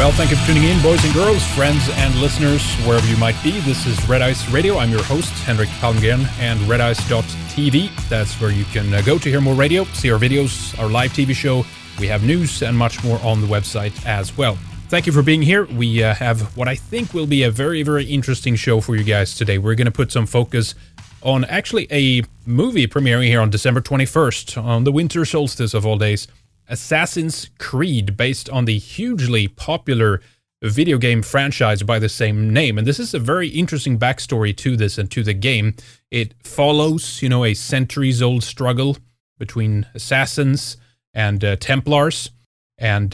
Well, thank you for tuning in, boys and girls, friends and listeners, wherever you might be. This is Red Ice Radio. I'm your host, Henrik Palmgren, and redice.tv. That's where you can go to hear more radio, see our videos, our live TV show. We have news and much more on the website as well. Thank you for being here. We have what I think will be a very, very interesting show for you guys today. We're going to put some focus on actually a movie premiering here on December 21st, on the winter solstice of all days. Assassin's Creed, based on the hugely popular video game franchise by the same name. And this is a very interesting backstory to this and to the game. It follows, a centuries-old struggle between assassins and Templars. And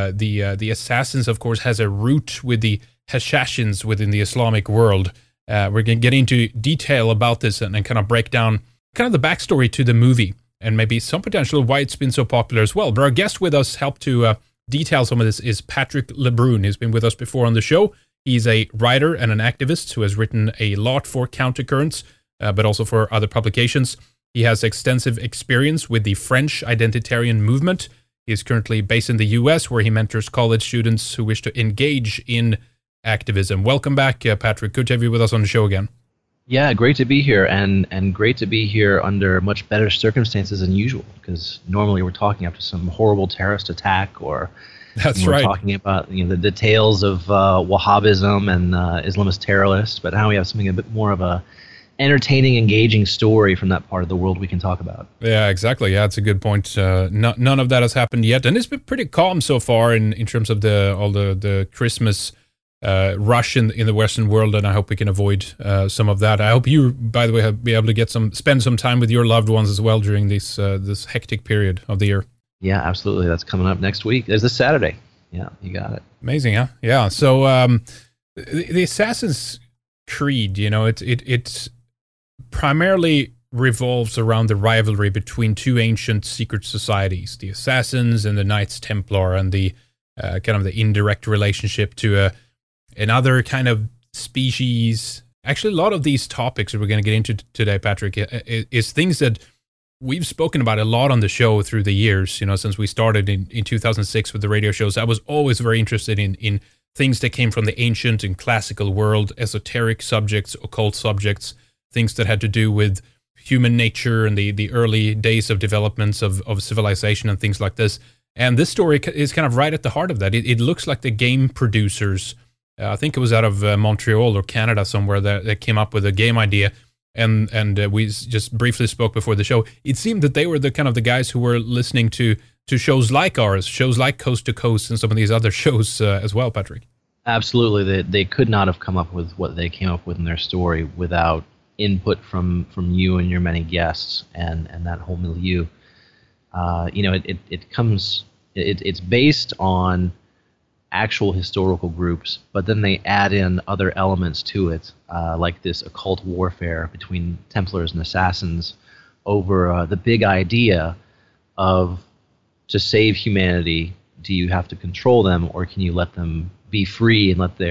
the assassins, of course, has a root with the Hashashins within the Islamic world. We're going to get into detail about this and kind of break down kind of the backstory to the movie, and maybe some potential why it's been so popular as well. But our guest with us helped to detail some of this is Patrick LeBrun. He's been with us before on the show. He's a writer and an activist who has written a lot for Countercurrents, but also for other publications. He has extensive experience with the French identitarian movement. He is currently based in the U.S., where he mentors college students who wish to engage in activism. Welcome back, Patrick. Good to have you with us on the show again. Yeah, great to be here, and great to be here under much better circumstances than usual, because normally we're talking after some horrible terrorist attack, or we're talking about the details of Wahhabism and Islamist terrorists, but now we have something a bit more of a entertaining, engaging story from that part of the world we can talk about. Yeah, exactly. Yeah, it's a good point. None of that has happened yet, and it's been pretty calm so far in terms of all the Christmas rush in the Western world, and I hope we can avoid some of that. I hope you, by the way, be able to spend some time with your loved ones as well during this hectic period of the year. Yeah, absolutely. That's coming up next week. There's this Saturday. Yeah, you got it. Amazing, huh? Yeah. So the Assassin's Creed, it primarily revolves around the rivalry between two ancient secret societies, the Assassins and the Knights Templar, and the kind of the indirect relationship to another kind of species. Actually, a lot of these topics that we're going to get into today, Patrick, is things that we've spoken about a lot on the show through the years, since we started in 2006 with the radio shows. I was always very interested in things that came from the ancient and classical world, esoteric subjects, occult subjects, things that had to do with human nature and the early days of developments of civilization and things like this. And this story is kind of right at the heart of that. It looks like the game producers, I think it was out of Montreal or Canada somewhere, that came up with a game idea. And we just briefly spoke before the show. It seemed that they were the kind of the guys who were listening to shows like ours, shows like Coast to Coast and some of these other shows as well, Patrick. Absolutely. They could not have come up with what they came up with in their story without input from you and your many guests and that whole milieu. It's based on actual historical groups, but then they add in other elements to it, like this occult warfare between Templars and Assassins over the big idea of, to save humanity, do you have to control them, or can you let them be free and let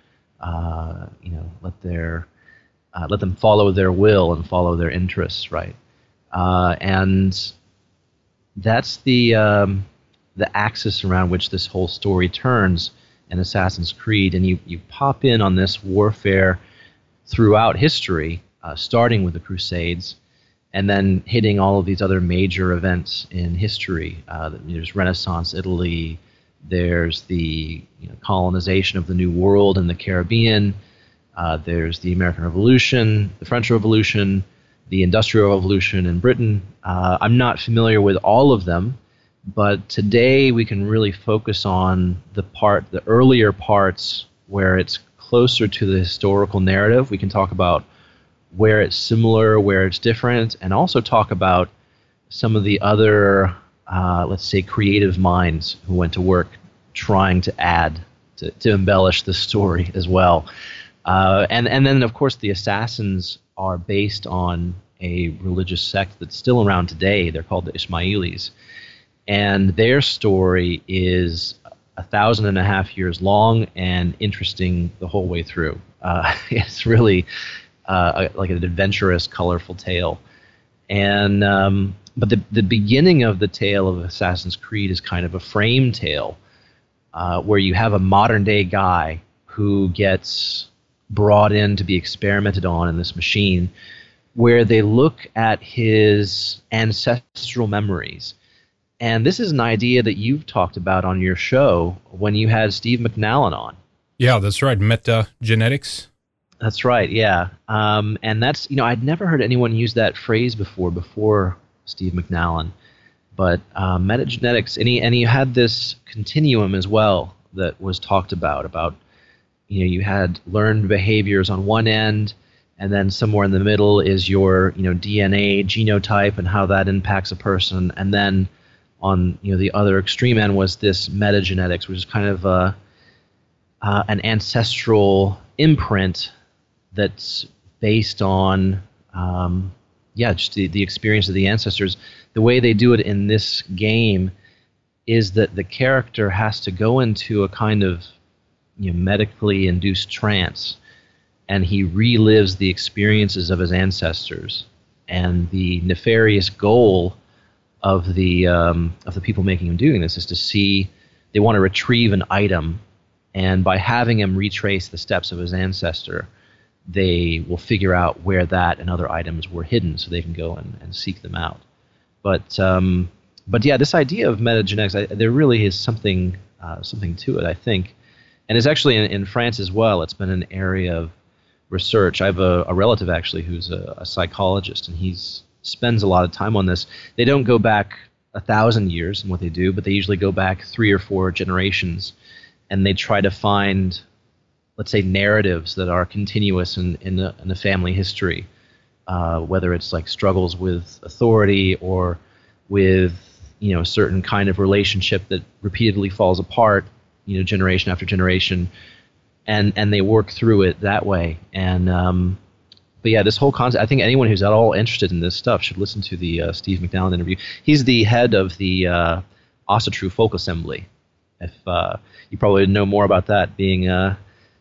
them follow their will and follow their interests, right? And that's the axis around which this whole story turns in Assassin's Creed, and you pop in on this warfare throughout history, starting with the Crusades, and then hitting all of these other major events in history. There's Renaissance Italy, there's the colonization of the New World in the Caribbean, there's the American Revolution, the French Revolution, the Industrial Revolution in Britain. I'm not familiar with all of them, but today we can really focus on the earlier parts where it's closer to the historical narrative. We can talk about where it's similar, where it's different, and also talk about some of the other, let's say, creative minds who went to work trying to add, to embellish the story as well. And then, of course, the Assassins are based on a religious sect that's still around today. They're called the Ismailis. And their story is 1,500 years long and interesting the whole way through. It's really like an adventurous, colorful tale. And but the beginning of the tale of Assassin's Creed is kind of a frame tale where you have a modern-day guy who gets brought in to be experimented on in this machine, where they look at his ancestral memories. And this is an idea that you've talked about on your show when you had Steve McNallen on. Yeah, that's right. Metagenetics. That's right, yeah. And that's, I'd never heard anyone use that phrase before Steve McNallen. But metagenetics, and you had this continuum as well that was talked about, you had learned behaviors on one end, and then somewhere in the middle is your, DNA genotype and how that impacts a person, and then on, the other extreme end was this metagenetics, which is kind of an ancestral imprint that's based on, just the experience of the ancestors. The way they do it in this game is that the character has to go into a kind of medically induced trance, and he relives the experiences of his ancestors. And the nefarious goal of the people making him doing this is to see, they want to retrieve an item, and by having him retrace the steps of his ancestor, they will figure out where that and other items were hidden, so they can go and seek them out. But yeah, this idea of metagenetics, there really is something to it, I think. And it's actually in France as well. It's been an area of research. I have a relative actually who's a psychologist, and he spends a lot of time on this. They don't go back 1,000 years in what they do, but they usually go back 3 or 4 generations, and they try to find, let's say, narratives that are continuous in the family history, whether it's like struggles with authority or with a certain kind of relationship that repeatedly falls apart, generation after generation, and they work through it that way. And but yeah, this whole concept, I think anyone who's at all interested in this stuff should listen to the Steve McNallen interview. He's the head of the Asatru Folk Assembly. If you probably know more about that, being a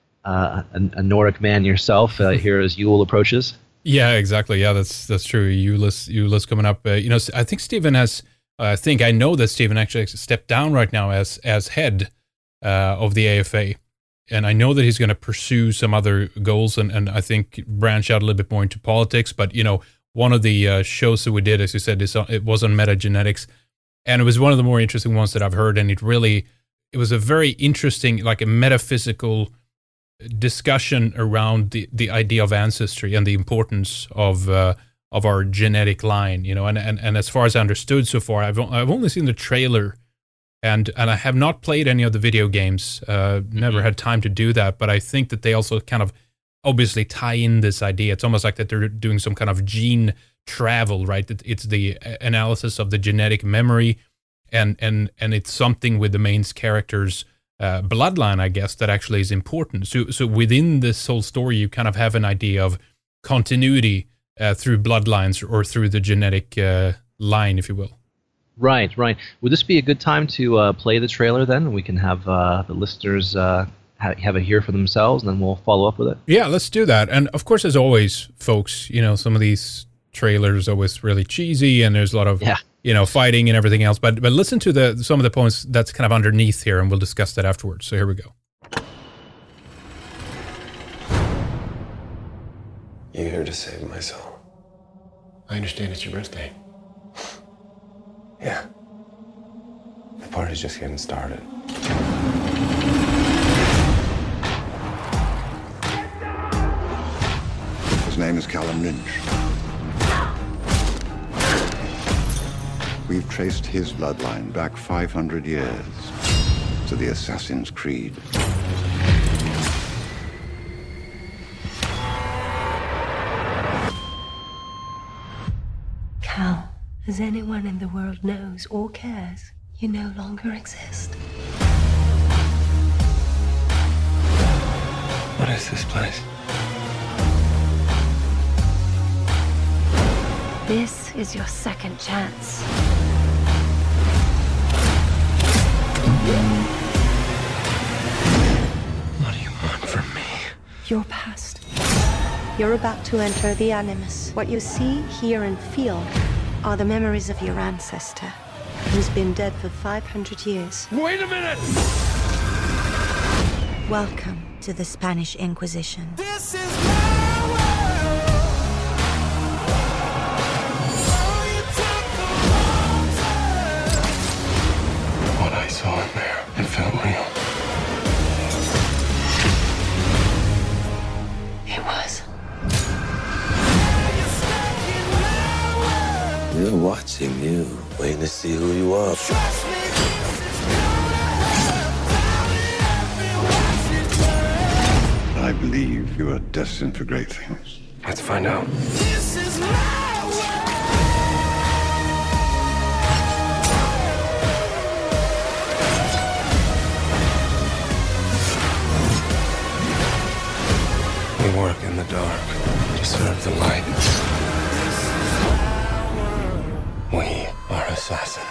Nordic man yourself, here as Yule approaches. Yeah, exactly. Yeah, that's true. Yule's coming up. I think Stephen has. I know that Stephen actually stepped down right now as head of the AFA, and I know that he's going to pursue some other goals and I think branch out a little bit more into politics. But one of the shows that we did, as you said, it was on metagenetics, and it was one of the more interesting ones that I've heard. And it was a very interesting, like a metaphysical discussion around the idea of ancestry and the importance of our genetic line, and as far as I understood so far, I've only seen the trailer, and I have not played any of the video games, never had time to do that, but I think that they also kind of obviously tie in this idea. It's almost like that they're doing some kind of gene travel, right? It's the analysis of the genetic memory, and it's something with the main character's bloodline, I guess, that actually is important. So within this whole story, you kind of have an idea of continuity through bloodlines or through the genetic line, if you will. Right. Would this be a good time to play the trailer then? We can have the listeners have it hear for themselves, and then we'll follow up with it. Yeah, let's do that. And of course, as always, folks, some of these trailers are always really cheesy, and there's a lot of fighting and everything else. But listen to some of the points that's kind of underneath here, and we'll discuss that afterwards. So here we go. You're here to save my soul. I understand it's your birthday. Yeah. The party's just getting started. His name is Callum Lynch. We've traced his bloodline back 500 years to the Assassin's Creed. Cal, as anyone in the world knows or cares, you no longer exist. What is this place? This is your second chance. What do you want from me? Your past. You're about to enter the Animus. What you see, hear, and feel are the memories of your ancestor, who's been dead for 500 years. Wait a minute! Welcome to the Spanish Inquisition. This is my world. Oh, you took the wrong turn. What I saw in there, it felt real. It was. You're stuck in my world. We're watching you, waiting to see who you are. Trust me, this is gonna hurt. Tell me every watch it burn. I believe you are destined for great things. Let's find out. This is my world. We work in the dark to serve the light. We are assassins.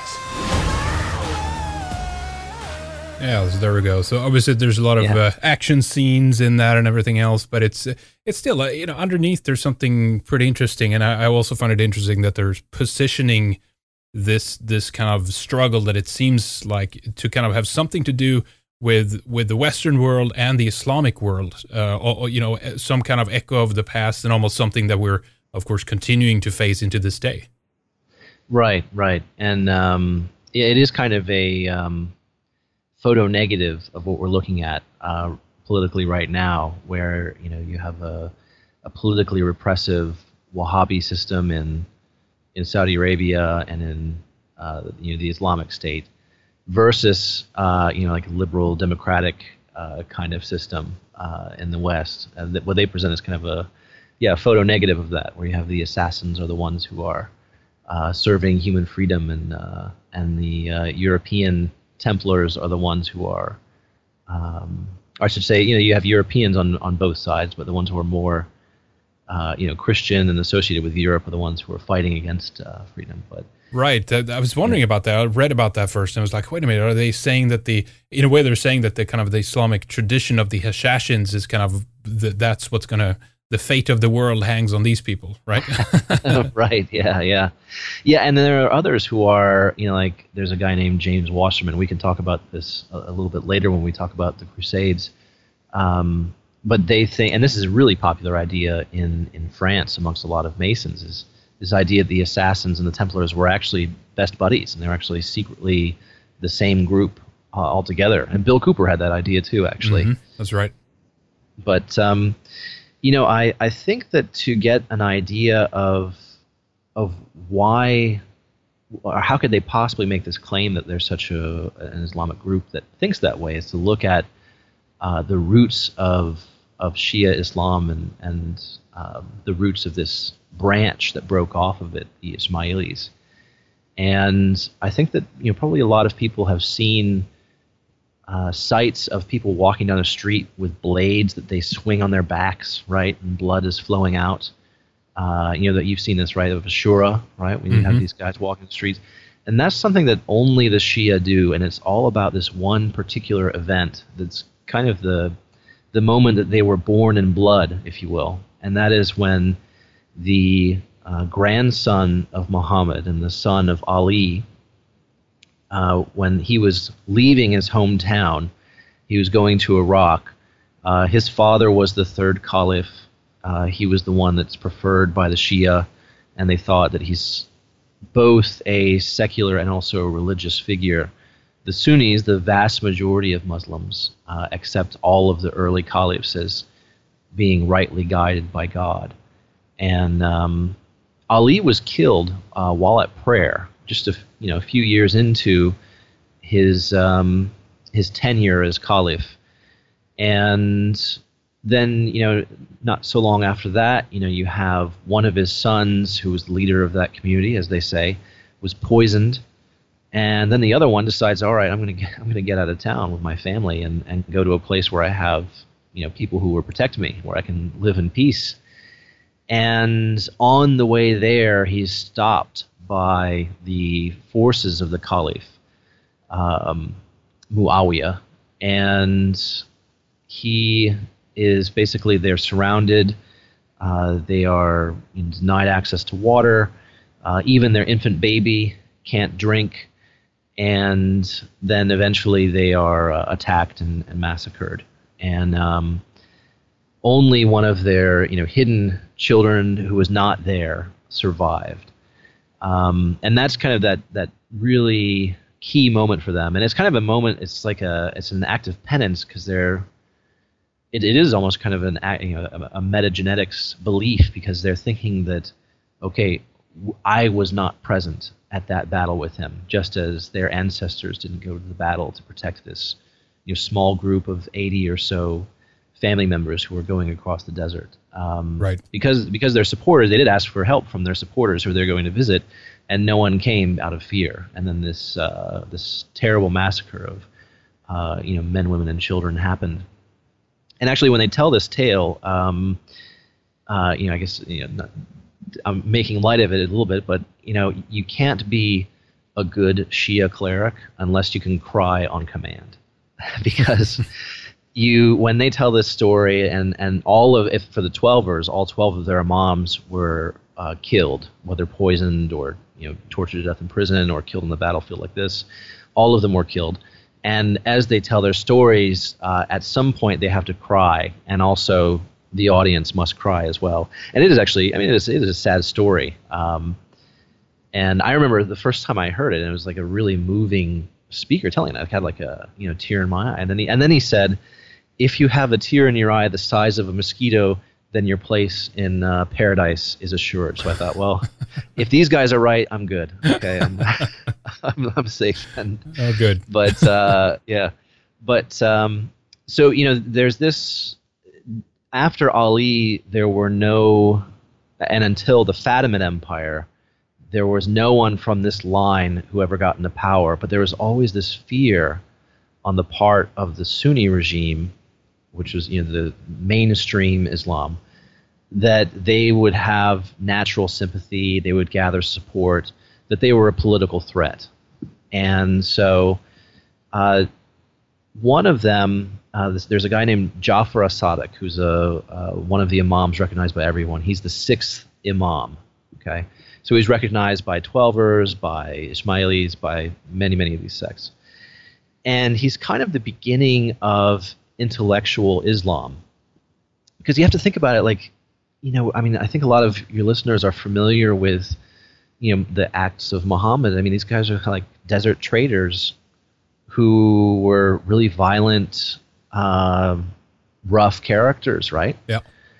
Yeah, so there we go. So obviously there's a lot of action scenes in that and everything else, but it's still, underneath there's something pretty interesting. And I also find it interesting that they're positioning this kind of struggle that it seems like to kind of have something to do with the Western world and the Islamic world, some kind of echo of the past and almost something that we're, of course, continuing to face into this day. Right. And it is kind of a photo negative of what we're looking at politically right now, where you have a politically repressive Wahhabi system in Saudi Arabia and in the Islamic State, versus like a liberal democratic kind of system in the West. What they present is kind of a photo negative of that, where you have the assassins are the ones who are serving human freedom, and the European Templars are the ones who are, I should say, you have Europeans on both sides, but the ones who are more, Christian and associated with Europe are the ones who are fighting against freedom. But right, I was wondering about that. I read about that first, and I was like, wait a minute, are they saying that in a way, they're saying that the kind of the Islamic tradition of the Assassins is kind of that's what's going to. The fate of the world hangs on these people, right? Right. Yeah. And then there are others who are, like there's a guy named James Wasserman. We can talk about this a little bit later when we talk about the Crusades. But they think, and this is a really popular idea in France amongst a lot of Masons, is this idea that the Assassins and the Templars were actually best buddies, and they're actually secretly the same group altogether. And Bill Cooper had that idea too, actually. Mm-hmm. That's right. But I think that to get an idea of why, or how could they possibly make this claim that there's such an Islamic group that thinks that way, is to look at the roots of Shia Islam and the roots of this branch that broke off of it, the Ismailis. And I think that probably a lot of people have seen sights of people walking down the street with blades that they swing on their backs, right, and blood is flowing out. That you've seen this, right, of Ashura, right, when you have these guys walking the streets. And that's something that only the Shia do, and it's all about this one particular event that's kind of the moment that they were born in blood, if you will. And that is when the grandson of Muhammad and the son of Ali, when he was leaving his hometown, he was going to Iraq. His father was the third caliph. He was the one that's preferred by the Shia, and they thought that he's both a secular and also a religious figure. The Sunnis, the vast majority of Muslims, accept all of the early caliphs as being rightly guided by God. And Ali was killed while at prayer, just a few years into his tenure as caliph. And then, not so long after that, you have one of his sons, who was the leader of that community, as they say, was poisoned. And then the other one decides, all right, I'm going to get out of town with my family and go to a place where I have, people who will protect me, where I can live in peace. And on the way there, he's stopped by the forces of the caliph, Muawiyah, and he is basically, they're surrounded. They are denied access to water. Even their infant baby can't drink. And then eventually they are attacked and massacred. and only one of their hidden children who was not there survived. And that's kind of that really key moment for them. And it's kind of a moment. It's like it's an act of penance because it is almost kind of a metagenetics belief, because they're thinking that, okay, I was not present at that battle with him, just as their ancestors didn't go to the battle to protect this small group of 80 or so family members who were going across the desert. Right. Because their supporters, they did ask for help from their supporters who they're going to visit, and no one came out of fear. And then this terrible massacre of men, women, and children happened. And actually, when they tell this tale, I guess I'm making light of it a little bit, but you can't be a good Shia cleric unless you can cry on command, because when they tell this story, and for the Twelvers, all 12 of their imams were killed, whether poisoned or tortured to death in prison or killed on the battlefield like this. All of them were killed. And as they tell their stories, at some point they have to cry, and also the audience must cry as well. And it is actually, it is a sad story. And I remember the first time I heard it, and it was like a really moving speaker telling it. I had like a tear in my eye. And then he said, "If you have a tear in your eye the size of a mosquito, then your place in paradise is assured." So I thought, well, if these guys are right, I'm good. Okay, I'm safe. And, oh, good. But yeah, but so there's this. After Ali, there were no, and until the Fatimid Empire, there was no one from this line who ever got into power. But there was always this fear on the part of the Sunni regime, which was the mainstream Islam, that they would have natural sympathy, they would gather support, that they were a political threat. And so one of them, there's a guy named Jafar as-Sadiq, who's one of the imams recognized by everyone. He's the 6th imam. Okay, so he's recognized by Twelvers, by Ismailis, by many, many of these sects. And he's kind of the beginning of intellectual Islam, because you have to think about it like, I think a lot of your listeners are familiar with, the acts of Muhammad. These guys are kind of like desert traders who were really violent, rough characters, right? Yeah.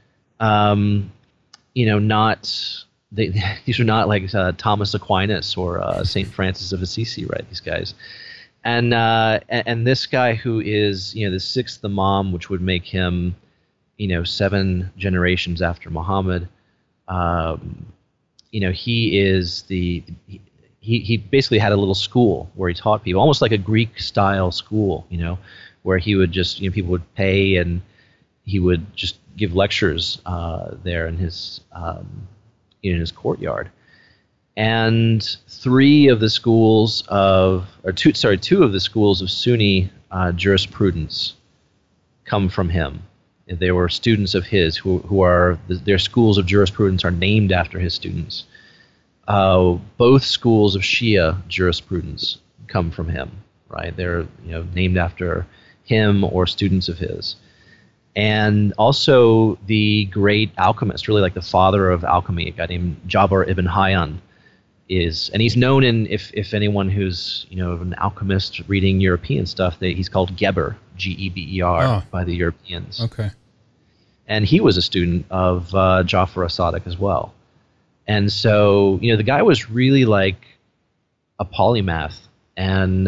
These are not like Thomas Aquinas or Saint Francis of Assisi, right? These guys. And this guy who is the 6th imam, which would make him 7 generations after Muhammad, he is he basically had a little school where he taught people, almost like a Greek style school, where he would just people would pay, and he would just give lectures there in his courtyard. And two of the schools of Sunni jurisprudence come from him. They were students of his who are their schools of jurisprudence are named after his students. Both schools of Shia jurisprudence come from him, right? They're named after him or students of his. And also the great alchemist, really like the father of alchemy, a guy named Jabir ibn Hayyan, and he's known if anyone who's an alchemist reading European stuff, he's called Geber, Geber, by the Europeans. Okay. And he was a student of Jafar as-Sadiq as well. And so the guy was really like a polymath, and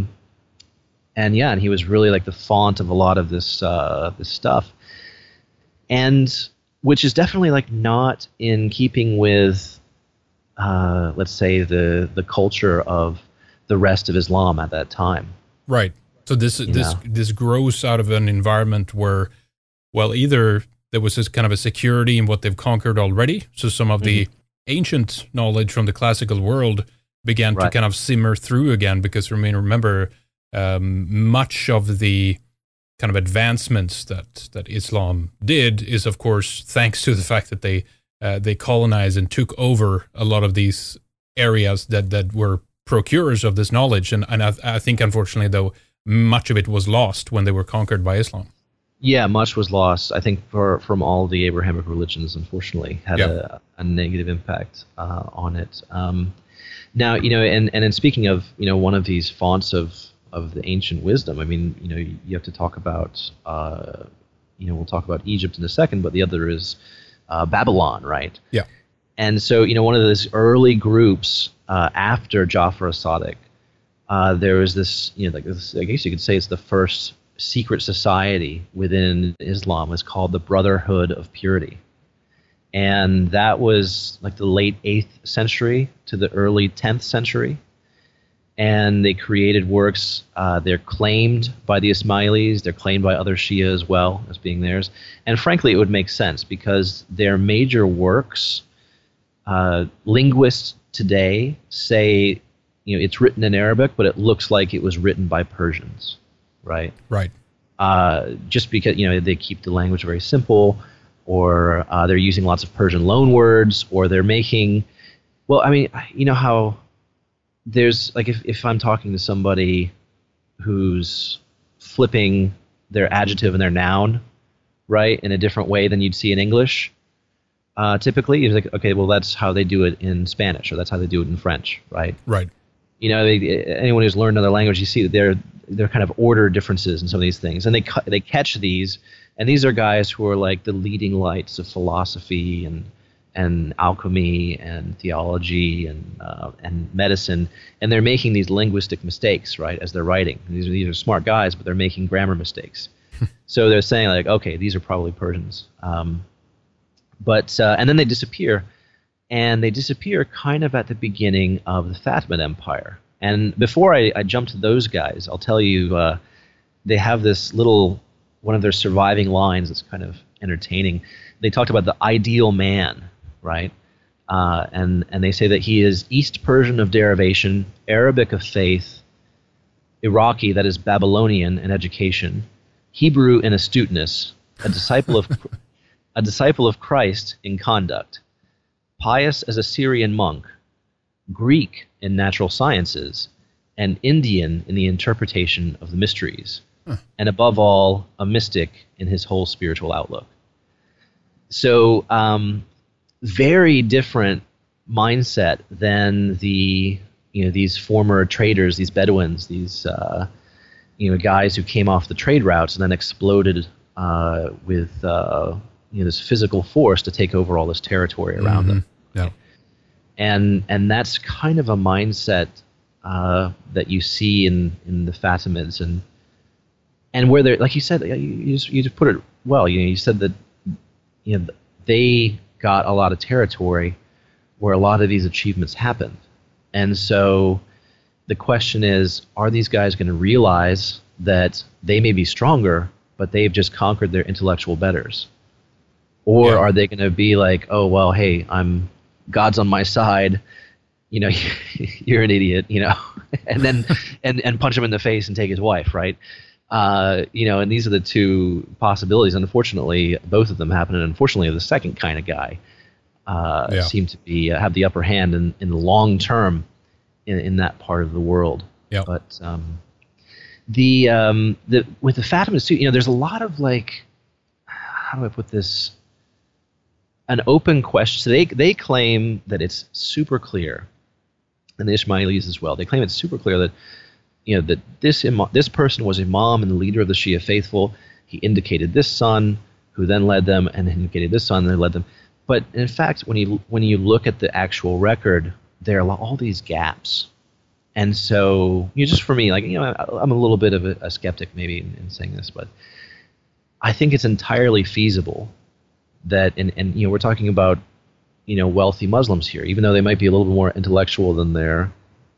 he was really like the font of a lot of this stuff, and which is definitely like not in keeping with let's say the culture of the rest of Islam at that time. Right. So this grows out of an environment where, well, either there was this kind of a security in what they've conquered already, so some of the ancient knowledge from the classical world began to kind of simmer through again, because remember, much of the kind of advancements that Islam did is, of course, thanks to the fact that they colonized and took over a lot of these areas that were procurers of this knowledge. And I think, unfortunately, though, much of it was lost when they were conquered by Islam. Yeah, much was lost. I think from all the Abrahamic religions, unfortunately, had a negative impact on it. Now, and in speaking of, one of these fonts of the ancient wisdom, I mean, you have to talk about, we'll talk about Egypt in a second, but the other is Babylon, right? Yeah. And so, one of those early groups after Jafar Sadiq, there was this, I guess you could say it's the first secret society within Islam. Is called the Brotherhood of Purity. And that was like the late 8th century to the early 10th century. And they created works. They're claimed by the Ismailis. They're claimed by other Shia as well as being theirs. And frankly, it would make sense because their major works, linguists today say, it's written in Arabic, but it looks like it was written by Persians, right? Right. Just because, they keep the language very simple, or they're using lots of Persian loanwords, or they're making, well, I mean, how there's, like, if I'm talking to somebody who's flipping their adjective and their noun, right, in a different way than you'd see in English, typically, it's like, okay, well, that's how they do it in Spanish, or that's how they do it in French, right? Right. Anyone who's learned another language, you see that they're kind of order differences in some of these things, and they catch these, and these are guys who are like the leading lights of philosophy and alchemy and theology and medicine, and they're making these linguistic mistakes, right, as they're writing. These are smart guys, but they're making grammar mistakes. So they're saying like, okay, these are probably Persians, but and then they disappear. And they disappear kind of at the beginning of the Fatimid Empire. And before I jump to those guys, I'll tell you, they have this little, one of their surviving lines that's kind of entertaining. They talked about the ideal man, right? And they say that he is East Persian of derivation, Arabic of faith, Iraqi, that is Babylonian in education, Hebrew in astuteness, a disciple of Christ in conduct, pious as a Syrian monk, Greek in natural sciences, and Indian in the interpretation of the mysteries, and above all, a mystic in his whole spiritual outlook. So, very different mindset than these former traders, these Bedouins, these guys who came off the trade routes and then exploded with this physical force to take over all this territory around them. Yeah. And that's kind of a mindset that you see in the Fatimids, and where they're, like you said, you just put it well. You said that they got a lot of territory where a lot of these achievements happened, and so the question is, are these guys going to realize that they may be stronger, but they've just conquered their intellectual betters? Or are they going to be like, oh, well, hey, God's on my side, you're an idiot, and then and punch him in the face and take his wife, right? And these are the two possibilities. Unfortunately, both of them happen, and unfortunately, the second kind of guy seem to be have the upper hand in the long term in that part of the world. Yeah. But with the Fatimids too, there's a lot of like, how do I put this? An open question. So they claim that it's super clear, and the Ismailis as well. They claim it's super clear that that this person was Imam and the leader of the Shia faithful. He indicated this son, who then led them, and indicated this son, and then led them. But in fact, when you look at the actual record, there are all these gaps. And so, just for me, like I'm a little bit of a skeptic maybe in saying this, but I think it's entirely feasible that, and we're talking about wealthy Muslims here, even though they might be a little bit more intellectual than their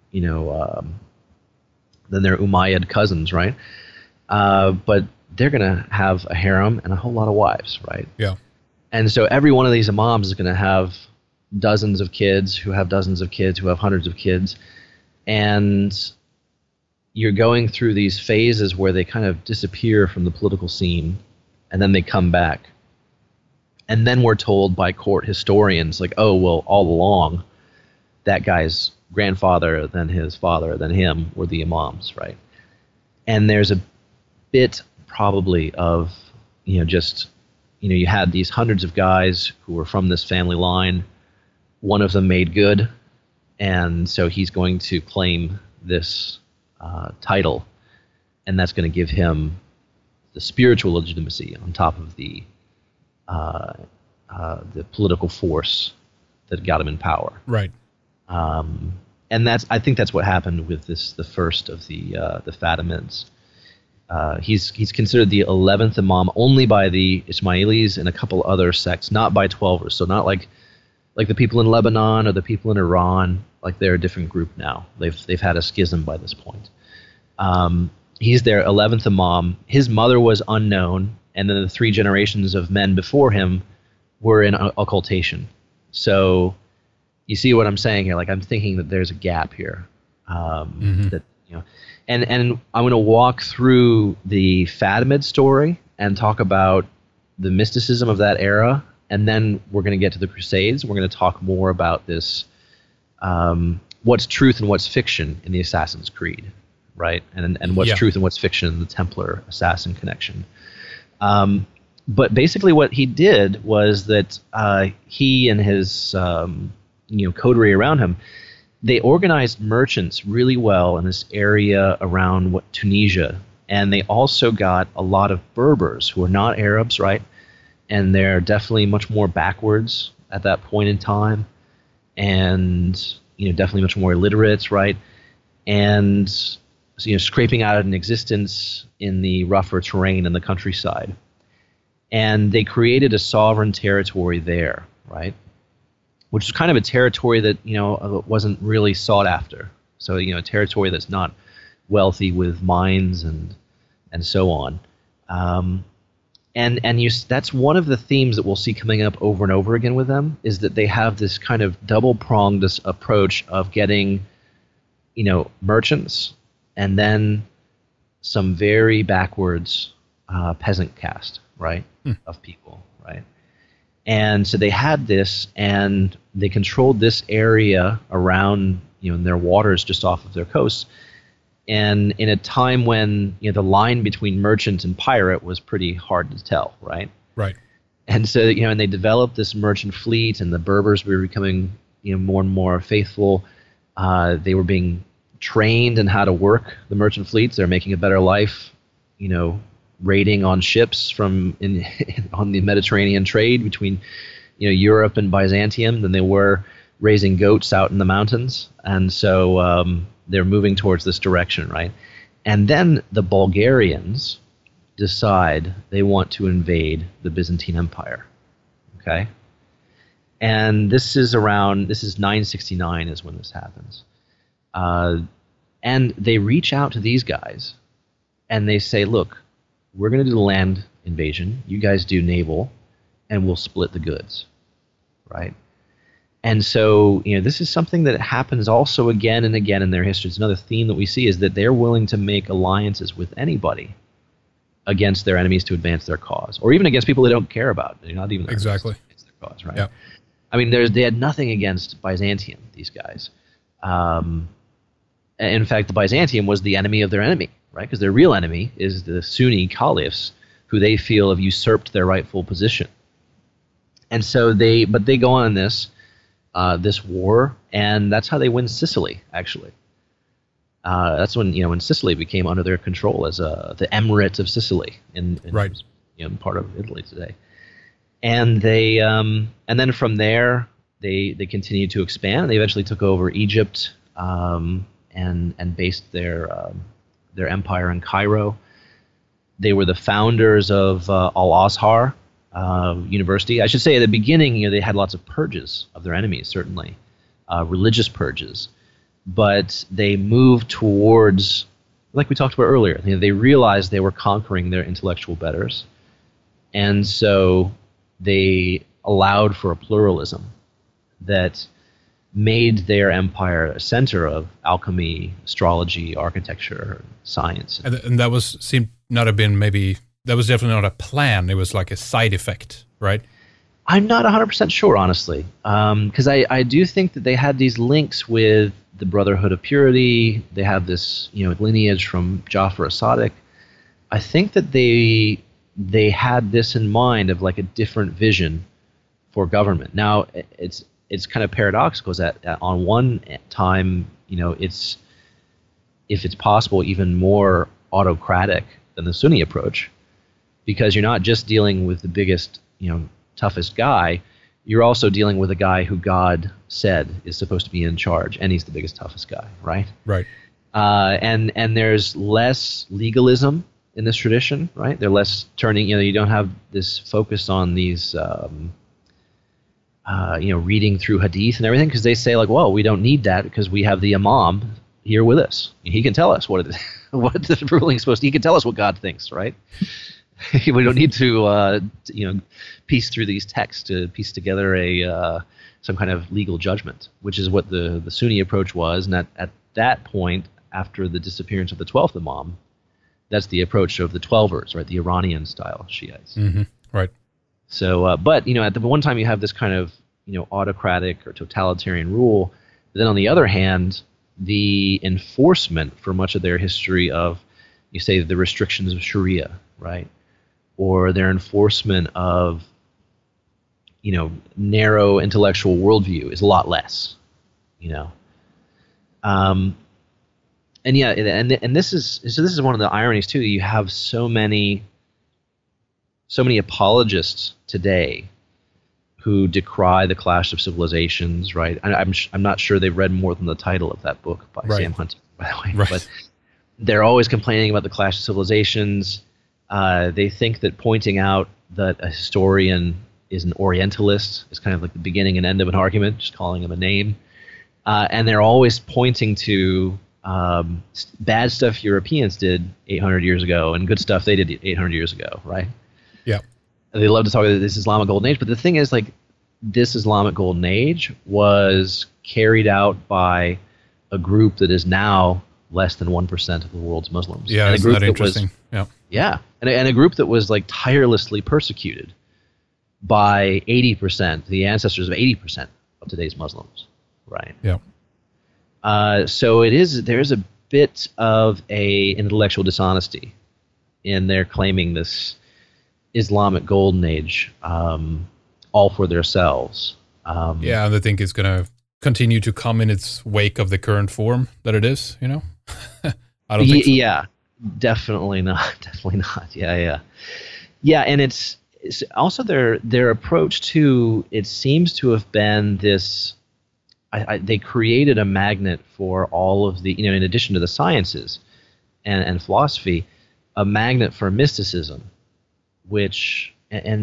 Umayyad cousins, right? But they're gonna have a harem and a whole lot of wives, right? Yeah. And so every one of these imams is gonna have dozens of kids who have dozens of kids who have hundreds of kids, and you're going through these phases where they kind of disappear from the political scene, and then they come back. And then we're told by court historians, like, oh, well, all along, that guy's grandfather, then his father, then him were the imams, right? And there's a bit probably of you had these hundreds of guys who were from this family line. One of them made good, and so he's going to claim this title, and that's going to give him the spiritual legitimacy on top of the political force that got him in power. Right. And I think that's what happened with the first of the Fatimids. He's considered the 11th Imam only by the Ismailis and a couple other sects, not by Twelvers. So not like the people in Lebanon or the people in Iran. Like they're a different group now. They've had a schism by this point. He's their 11th Imam. His mother was unknown, and then the 3 generations of men before him were in occultation. So you see what I'm saying here? Like I'm thinking that there's a gap here. That and I'm going to walk through the Fatimid story and talk about the mysticism of that era, and then we're going to get to the Crusades. We're going to talk more about this, what's truth and what's fiction in the Assassin's Creed, right? And what's truth and what's fiction in the Templar Assassin connection. But basically what he did was that he and his coterie around him, they organized merchants really well in this area around Tunisia, and they also got a lot of Berbers who are not Arabs, right? And they're definitely much more backwards at that point in time, and definitely much more illiterate, right? And scraping out an existence in the rougher terrain in the countryside. And they created a sovereign territory there, right? Which is kind of a territory that wasn't really sought after. So a territory that's not wealthy with mines and so on. That's one of the themes that we'll see coming up over and over again with them, is that they have this kind of double-pronged approach of getting merchants and then some very backwards peasant caste, right, of people, right? And so they had this, and they controlled this area around, in their waters just off of their coasts. And in a time when the line between merchant and pirate was pretty hard to tell, right? Right. And so and they developed this merchant fleet, and the Berbers were becoming more and more faithful. They were being trained in how to work the merchant fleets. They're making a better life, raiding on ships on the Mediterranean trade between Europe and Byzantium than they were raising goats out in the mountains. And so they're moving towards this direction, right? And then the Bulgarians decide they want to invade the Byzantine Empire, okay? And this is 969 is when this happens. And they reach out to these guys and they say, look, we're going to do the land invasion. You guys do naval, and we'll split the goods, right? And so, this is something that happens also again and again in their history. It's another theme that we see, is that they're willing to make alliances with anybody against their enemies to advance their cause, or even against people they don't care about. They're not even exactly against their cause, right? Yeah. I mean, they had nothing against Byzantium, these guys. In fact, the Byzantium was the enemy of their enemy, right? Because their real enemy is the Sunni caliphs, who they feel have usurped their rightful position. And so they go on this war, and that's how they win Sicily, actually. That's when Sicily became under their control as the Emirate of Sicily in right. Part of Italy today. And they and then from there they continued to expand. They eventually took over Egypt and based their empire in Cairo. They were the founders of Al-Azhar University. I should say at the beginning, they had lots of purges of their enemies, certainly, religious purges. But they moved towards, like we talked about earlier, they realized they were conquering their intellectual betters. And so they allowed for a pluralism that made their empire a center of alchemy, astrology, architecture, science. And that seemed not have been that was definitely not a plan. It was like a side effect, right? I'm not 100% sure, honestly, because I do think that they had these links with the Brotherhood of Purity. They have this lineage from Jafar as-Sadiq. I think that they they had this in mind of like a different vision for government. Now, it's kind of paradoxical, is that on one time, it's, if it's possible, even more autocratic than the Sunni approach, because you're not just dealing with the biggest, toughest guy, you're also dealing with a guy who God said is supposed to be in charge, and he's the biggest, toughest guy, right? Right. And there's less legalism in this tradition, right? They're less turning, you don't have this focus on these, reading through hadith and everything, because they say like, well, we don't need that because we have the imam here with us. He can tell us what the ruling is supposed to. He can tell us what God thinks, right? We don't need to, piece through these texts to piece together some kind of legal judgment, which is what the Sunni approach was. And at that point, after the disappearance of the 12th Imam, that's the approach of the Twelvers, right? The Iranian-style Shiites. Mm-hmm. Right. So, but at the one time you have this kind of autocratic or totalitarian rule. But then on the other hand, the enforcement for much of their history of, you say, the restrictions of Sharia, right? Or their enforcement of, narrow intellectual worldview is a lot less, And yeah, and this is one of the ironies too. You have so many apologists today who decry the clash of civilizations, right? I'm not sure they've read more than the title of that book by Sam Huntington, by the way. Right. But they're always complaining about the clash of civilizations. They think that pointing out that a historian is an Orientalist is kind of like the beginning and end of an argument, just calling him a name. And they're always pointing to bad stuff Europeans did 800 years ago and good stuff they did 800 years ago, right? Yeah. They love to talk about this Islamic Golden Age, but the thing is, like, this Islamic Golden Age was carried out by a group that is now less than 1% of the world's Muslims. Yeah, isn't that interesting? Yeah, and a group that was like tirelessly persecuted by 80%, the ancestors of 80% of today's Muslims, right? Yeah. So there's a bit of a intellectual dishonesty in their claiming this Islamic Golden Age, all for themselves. Yeah, and I think it's going to continue to come in its wake of the current form that it is, I don't think so. Yeah, definitely not. Definitely not. Yeah. And it's also their approach to, it seems to have been this, they created a magnet for all of the, in addition to the sciences and philosophy, a magnet for mysticism, which,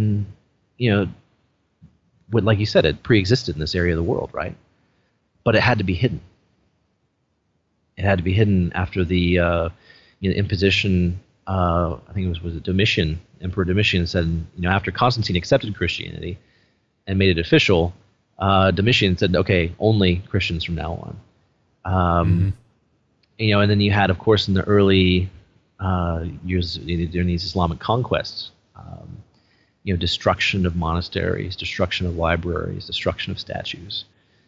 what, like you said, it pre-existed in this area of the world, right? But it had to be hidden. It had to be hidden after the imposition. I think it was Domitian, Emperor Domitian said, after Constantine accepted Christianity and made it official, Domitian said, okay, only Christians from now on. And then you had, of course, in the early years during these Islamic conquests, destruction of monasteries, destruction of libraries, destruction of statues.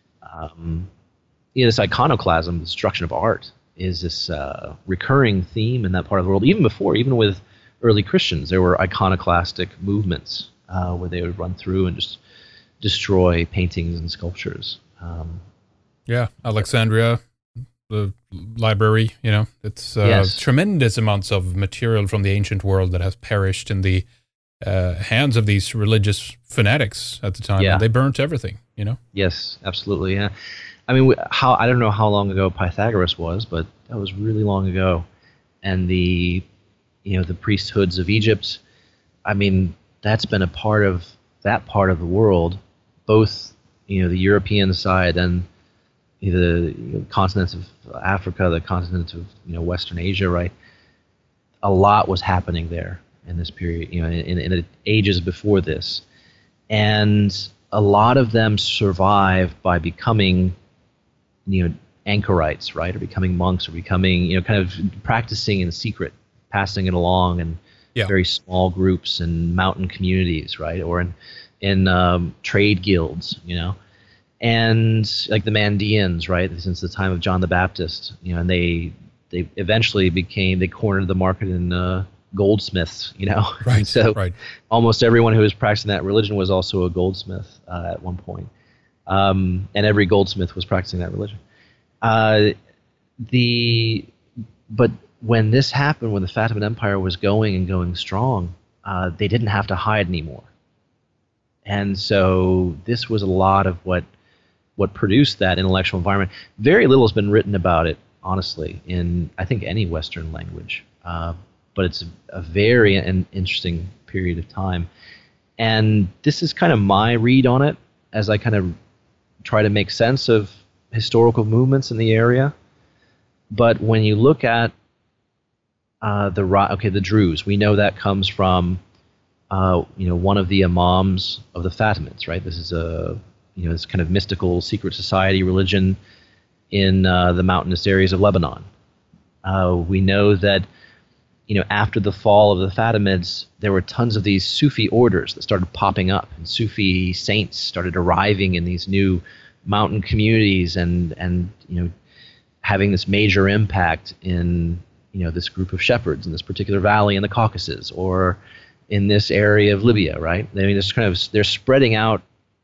This iconoclasm, destruction of art, is this recurring theme in that part of the world. Even with early Christians, there were iconoclastic movements where they would run through and just destroy paintings and sculptures. Alexandria, the library, it's Yes. tremendous amounts of material from the ancient world that has perished in the hands of these religious fanatics at the time. Yeah. And they burnt everything, Yes, absolutely. Yeah, I mean, I don't know how long ago Pythagoras was, but that was really long ago. And the priesthoods of Egypt, I mean, that's been a part of that part of the world, both the European side and the continents of Africa, the continent of Western Asia, right? A lot was happening there in this period, in the ages before this, and a lot of them survive by becoming, anchorites, right, or becoming monks, or becoming, kind of practicing in secret, passing it along in very small groups and mountain communities, right, or in trade guilds, and like the Mandeans, right, since the time of John the Baptist, and they eventually they cornered the market in goldsmiths, Right, And so right. almost everyone who was practicing that religion was also a goldsmith at one point. And every goldsmith was practicing that religion. But when this happened, when the Fatimid Empire was going strong, they didn't have to hide anymore. And so this was a lot of what produced that intellectual environment. Very little has been written about it, honestly, in I think any Western language. But it's a very interesting period of time. And this is kind of my read on it as I kind of try to make sense of historical movements in the area. But when you look at the Druze, we know that comes from one of the imams of the Fatimids, right? This is this kind of mystical secret society religion in the mountainous areas of Lebanon. We know that after the fall of the Fatimids, there were tons of these Sufi orders that started popping up, and Sufi saints started arriving in these new mountain communities and having this major impact in this group of shepherds in this particular valley in the Caucasus or in this area of Libya, right? I mean, they're spreading out,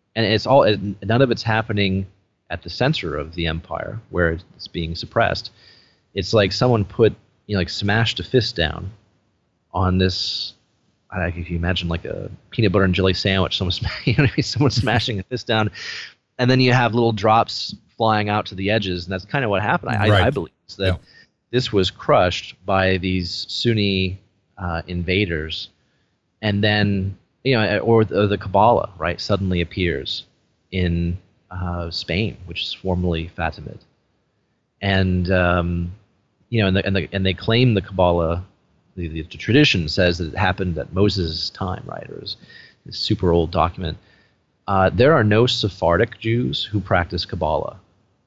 and none of it's happening at the center of the empire where it's being suppressed. It's like someone smashed a fist down on this. If you imagine like a peanut butter and jelly sandwich, someone smashing a fist down, and then you have little drops flying out to the edges, and that's kind of what happened. I believe is that this was crushed by these Sunni invaders, and then or the Kabbalah, right, suddenly appears in Spain, which is formerly Fatimid, and and they claim the Kabbalah. The tradition says that it happened at Moses' time, right? Or it was this super old document. There are no Sephardic Jews who practice Kabbalah.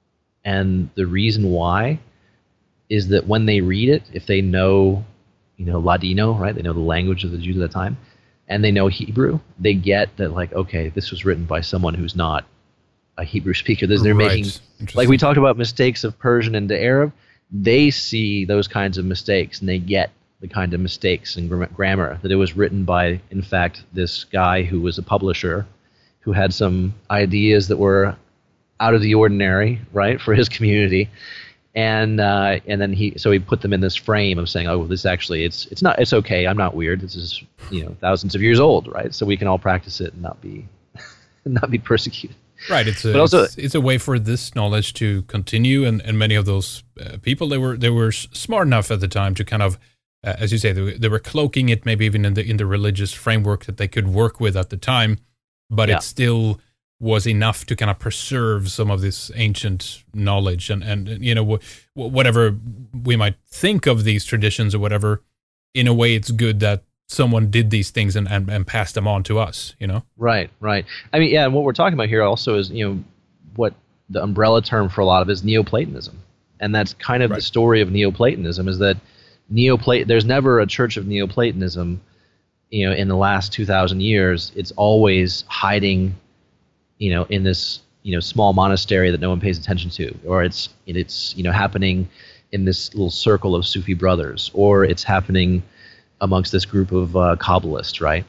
And the reason why is that when they read it, if they know, Ladino, right? They know the language of the Jews at the time, and they know Hebrew, they get that, like, okay, this was written by someone who's not a Hebrew speaker. They're making, like we talked about mistakes of Persian into Arab, they see those kinds of mistakes, and they get the kind of mistakes in grammar, that it was written by, in fact, this guy who was a publisher who had some ideas that were out of the ordinary, right, for his community, and then he put them in this frame of saying, oh, this actually it's okay, I'm not weird, this is thousands of years old, right, so we can all practice it and not be persecuted. Right, it's a way for this knowledge to continue, and many of those people they were smart enough at the time to kind of, as you say, they were cloaking it maybe even in the religious framework that they could work with at the time, but it still was enough to kind of preserve some of this ancient knowledge, and whatever we might think of these traditions or whatever, in a way it's good that someone did these things and passed them on to us, Right. I mean, and what we're talking about here also is, what the umbrella term for a lot of it is Neoplatonism. And that's kind of the story of Neoplatonism, is that there's never a church of Neoplatonism, in the last 2,000 years. It's always hiding, in this, small monastery that no one pays attention to, or it's happening in this little circle of Sufi brothers, or it's happening amongst this group of Kabbalists, right?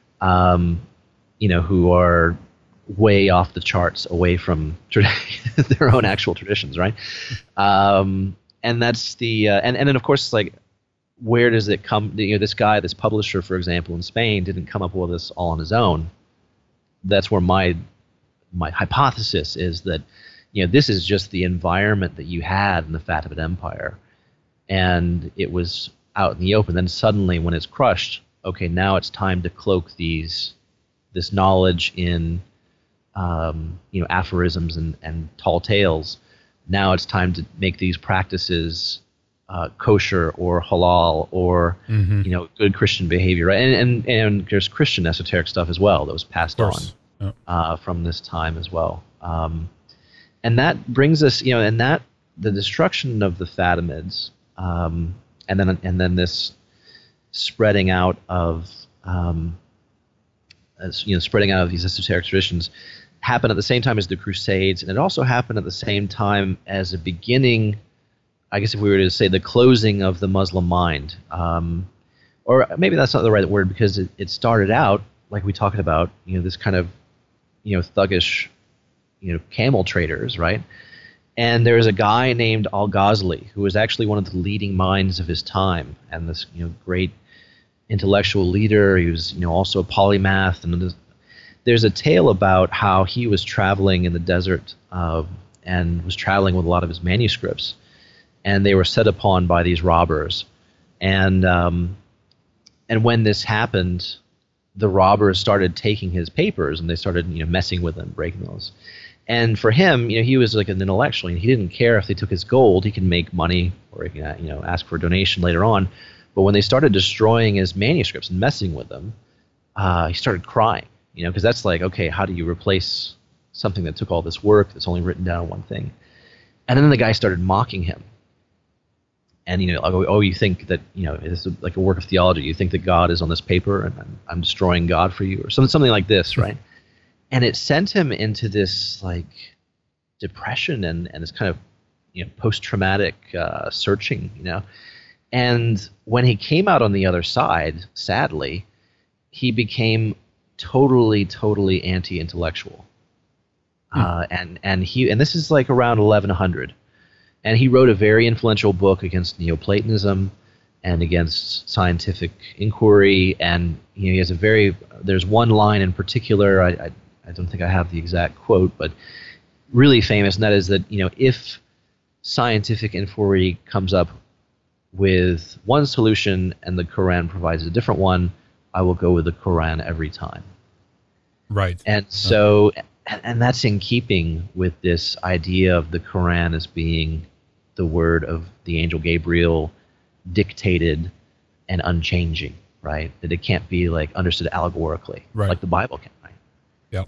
Who are way off the charts, away from their own actual traditions, right? And that's the and then of course, like, where does it come? This guy, this publisher, for example, in Spain, didn't come up with this all on his own. That's where my hypothesis is that this is just the environment that you had in the Fatimid Empire, and it was out in the open. Then suddenly, when it's crushed, okay, now it's time to cloak this knowledge in aphorisms and tall tales. Now it's time to make these practices kosher or halal or good Christian behavior, right? And there's Christian esoteric stuff as well that was passed on from this time as well. And that brings us, and that the destruction of the Fatimids. And then this spreading out of these esoteric traditions happened at the same time as the Crusades, and it also happened at the same time as a beginning, I guess if we were to say, the closing of the Muslim mind. or maybe that's not the right word, because it started out like we talked about, this kind of, thuggish, camel traders, right? And there's a guy named Al-Ghazali who was actually one of the leading minds of his time, and this great intellectual leader. He was also a polymath, and there's a tale about how he was traveling in the desert and was traveling with a lot of his manuscripts, and they were set upon by these robbers, and when this happened, the robbers started taking his papers, and they started messing with them, breaking those. And for him, he was like an intellectual. He didn't care if they took his gold. He could make money, or he could, ask for a donation later on. But when they started destroying his manuscripts and messing with them, he started crying. Because that's like, okay, how do you replace something that took all this work that's only written down one thing? And then the guy started mocking him. And you think that it's like a work of theology. You think that God is on this paper, and I'm destroying God for you, or something like this, right? And it sent him into this like depression and this kind of post-traumatic searching, And when he came out on the other side, sadly, he became totally anti-intellectual. And this is like around 1100, and he wrote a very influential book against Neoplatonism and against scientific inquiry. And he has there's one line in particular, I don't think I have the exact quote, but really famous, and that is that if scientific inquiry comes up with one solution and the Quran provides a different one, I will go with the Quran every time. Right. And so, and that's in keeping with this idea of the Quran as being the word of the angel Gabriel, dictated and unchanging, right? That it can't be like understood allegorically, right, like the Bible can, right? Yeah.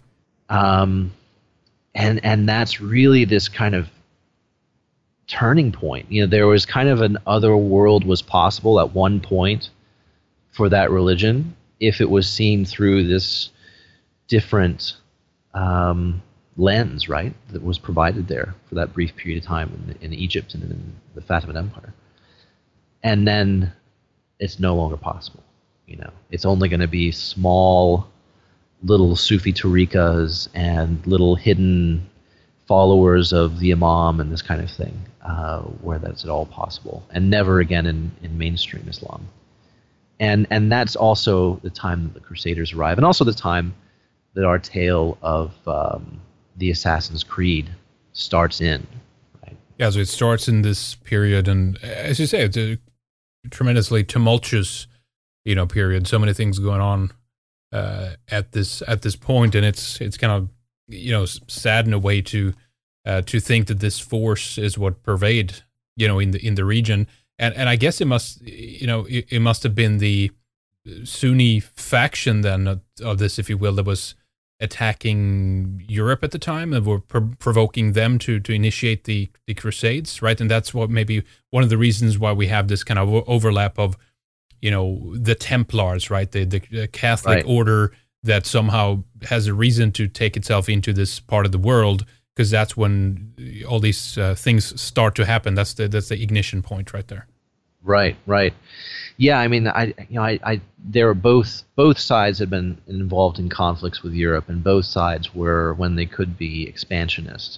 And that's really this kind of turning point. There was kind of an other world was possible at one point for that religion if it was seen through this different lens, right, that was provided there for that brief period of time in Egypt and in the Fatimid Empire. And then it's no longer possible. It's only going to be small little Sufi tariqas and little hidden followers of the Imam and this kind of thing, where that's at all possible, and never again in mainstream Islam. And that's also the time that the Crusaders arrive, and also the time that our tale of the Assassin's Creed starts in. Right? Yeah, so it starts in this period, and as you say, it's a tremendously tumultuous, period. So many things going on at this point, and it's kind of sad in a way to think that this force is what pervade in the region, and I guess it must it must have been the Sunni faction then of this, if you will, that was attacking Europe at the time and were provoking them to initiate the Crusades, right? And that's what maybe one of the reasons why we have this kind of overlap of the Templars, right? The Catholic order that somehow has a reason to take itself into this part of the world, because that's when all these things start to happen. That's the ignition point right there. Right. Yeah, I mean, there were both sides had been involved in conflicts with Europe, and both sides were, when they could be, expansionist.